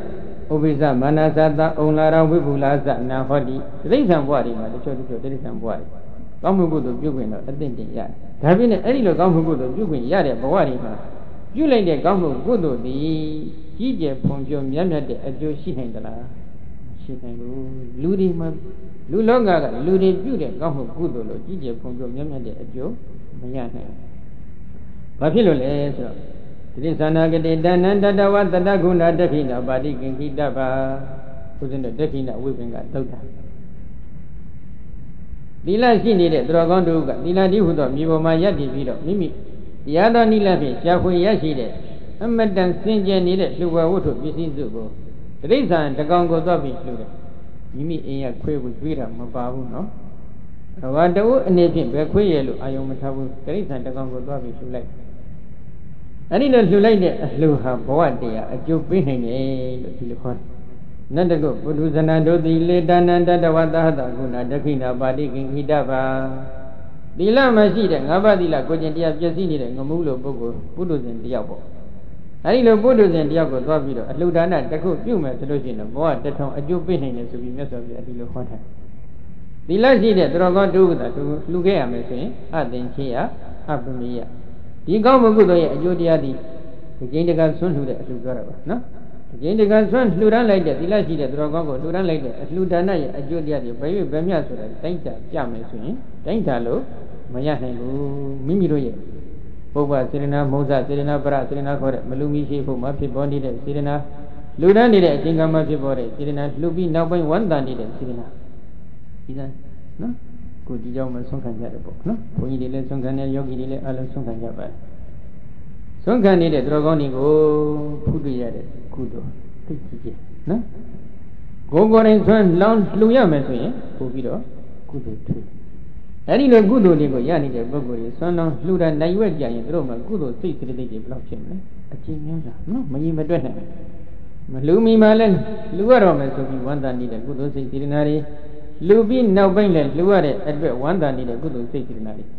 ဥပိ္ပဇမာနသတအုံလာရဝိပုလာသနာဟောတိတိဋ္ဌံဘဝတွေမှာတချို့တချို့တိဋ္ဌံဘဝတွေကောင်းမှုကုသိုလ်ပြုခွင့်တော့အသင့်တင်ရတယ်ဒါဖြစ်နေအဲ့ဒီလိုကောင်းမှုကုသိုလ်ပြုခွင့်ရတဲ့ဘဝတွေမှာပြုလိုက်တဲ့ကောင်းမှုကုသိုလ်သည်ကြီးကျယ်ဖွံ့ဖြိုးမြတ်မြတ်တဲ့အကျိုးရှိနိုင်သလားရှိနိုင်ဘူးလူတွေမှာလူလောကကလူတွေပြုတဲ့ကောင်းမှုကုသိုလ်လို့ကြီးကျယ်ဖွံ့ဖြိုးမြတ်မြတ်တဲ့အကျိုးမရနိုင်ဘူးဘာဖြစ်လို့လဲဆိုတော့တိသနာကတိတဏ္ဍတတဝတတဂုဏတခိဏပါတိကိဉ္ခိတပါဘုဇင်းတို့တခိဏဝိပင်ကသုတ်တာသီလရှိနေတဲ့သူတော်ကောင်းတို့ကသီလတည်းဟူသောမြေပေါ်မှာရပ်တည်ပြီးတော့မိမိတရားတော်နိလဖြင့်ရှားဖွေရရှိတဲ့အမတန်စင်ကြယ်နေတဲ့လူဝဝတ္ထုပစ္စည်းစုကိုတိဋ္ဌာန်တကောင်ကိုသွားပြီးလှူတယ်မိမိအိမ်ရခွေးကိုကျွေးတာမပါဘူးနော်ဘာတဝအနေဖြင့်ပဲခွေးရလို့အာယုံမထားဘူးတိဋ္ဌာန်တကောင်ကိုသွားပြီးလှူလိုက်အဲ့ဒီလိုလှူလိုက်တဲ့အလှူဟာဘဝတရားအကျိုးပေးနိုင်တယ်လို့ဒီလိုခေါ်တယ်နတ္တကုပုထုဇနတို့တိလေတဏ္ဍတတဝတဟတဂုဏဒခိဏပါတိကိဉ္ခိတပါသီလမရှိတဲ့ငါးပါးသီလကိုကျင့်တရားပြည့်စည်နေတဲ့ငမှုလိုပုဂ္ဂိုလ်ပုထုဇဉ်တယောက်ပေါ့အဲဒီလိုပုထုဇဉ်တယောက်ကိုသွားပြီးတော့အလှူဒါနတစ်ခုပြုမယ်ဆိုလို့ရှိရင်ဘဝတထောင်အကျိုးပေးနိုင်တယ်ဆိုပြီးမြတ်စွာဘုရားဒီလိုဟောထားသီလရှိတဲ့သူတော်ကောင်းတို့ကသူလှူခဲ့ရမယ်ဆိုရင်အသင်္ချေယအပမေယဒီကောင်းမှုကုသိုလ်ရဲ့အကျိုးတရားဒီဒီကျင်းတကဆွန့်လှူတဲ့အလှူပြောတာပါနော်ဒီကျင်းတကဆွန့်လှူဒန်းလိုက်တဲ့သီလရှိတဲ့သူတော်ကောင်းကိုလှူဒန်းလိုက်တဲ့အလှူဒါနရဲ့အကျိုးတရားတွေဘယ်ဘယ်မြတ်ဆိုတာတိုင်းတာပြမယ်ဆိုရင်တိုင်းတာလို့မရနိုင်ဘူးမိမိတို့ရဲ့ပုဗ္ဗစေရနာမௌဇစေရနာပရစေရနာခေါ်တဲ့မလူမီရှိဖို့မှာဖြစ်ပေါ်နေတဲ့စေရနာလူဒန်းနေတဲ့အချိန်ကမှဖြစ်ပေါ်တဲ့စေရနာလှူပြီးနောက်ပိုင်းဝန္တာနေတဲ့စေရနာဒီကနော်ကိုဒီကြောင့်မဆုံးခံကြတယ်ပေါ့နော်ဘုန်းကြီးတွေလည်းဆုံးခံတယ်ယောဂီတွေလည်းအလုံးဆုံးခံကြပါတယ်ဆုံးခံနေတဲ့သူတော်ကောင်းတွေကိုဖူးတွေ့ရတဲ့ကုသိုလ်သိကြည့်ကြနော်ကိုယ်ကိုယ်တိုင်ဆွမ်းလောင်းလှူရမယ်ဆိုရင်ပို့ပြီးတော့ကုသိုလ်ထူအဲ့ဒီလိုကုသိုလ်တွေကိုရနေတဲ့ပုဂ္ဂိုလ်တွေဆွမ်းလောင်းလှူတာနိုင်ရွက်ကြရင်သူတို့မှာကုသိုလ်စိတ်စိတ်တွေဘယ်လောက်ဖြစ်မလဲအကျဉ်းများစွာနော်မရင်မတွက်နိုင်မလူမီမှလည်းလှူရတော့မယ်ဆိုပြီးဝန္တာနေတဲ့ကုသိုလ်စိတ်စေတနာတွေလူပြီးနောက်ပိုင်းလည်းလှူရတဲ့အတွက်ဝန္တာနေတဲ့ကုသိုလ်စိတ်စေတနာတွေ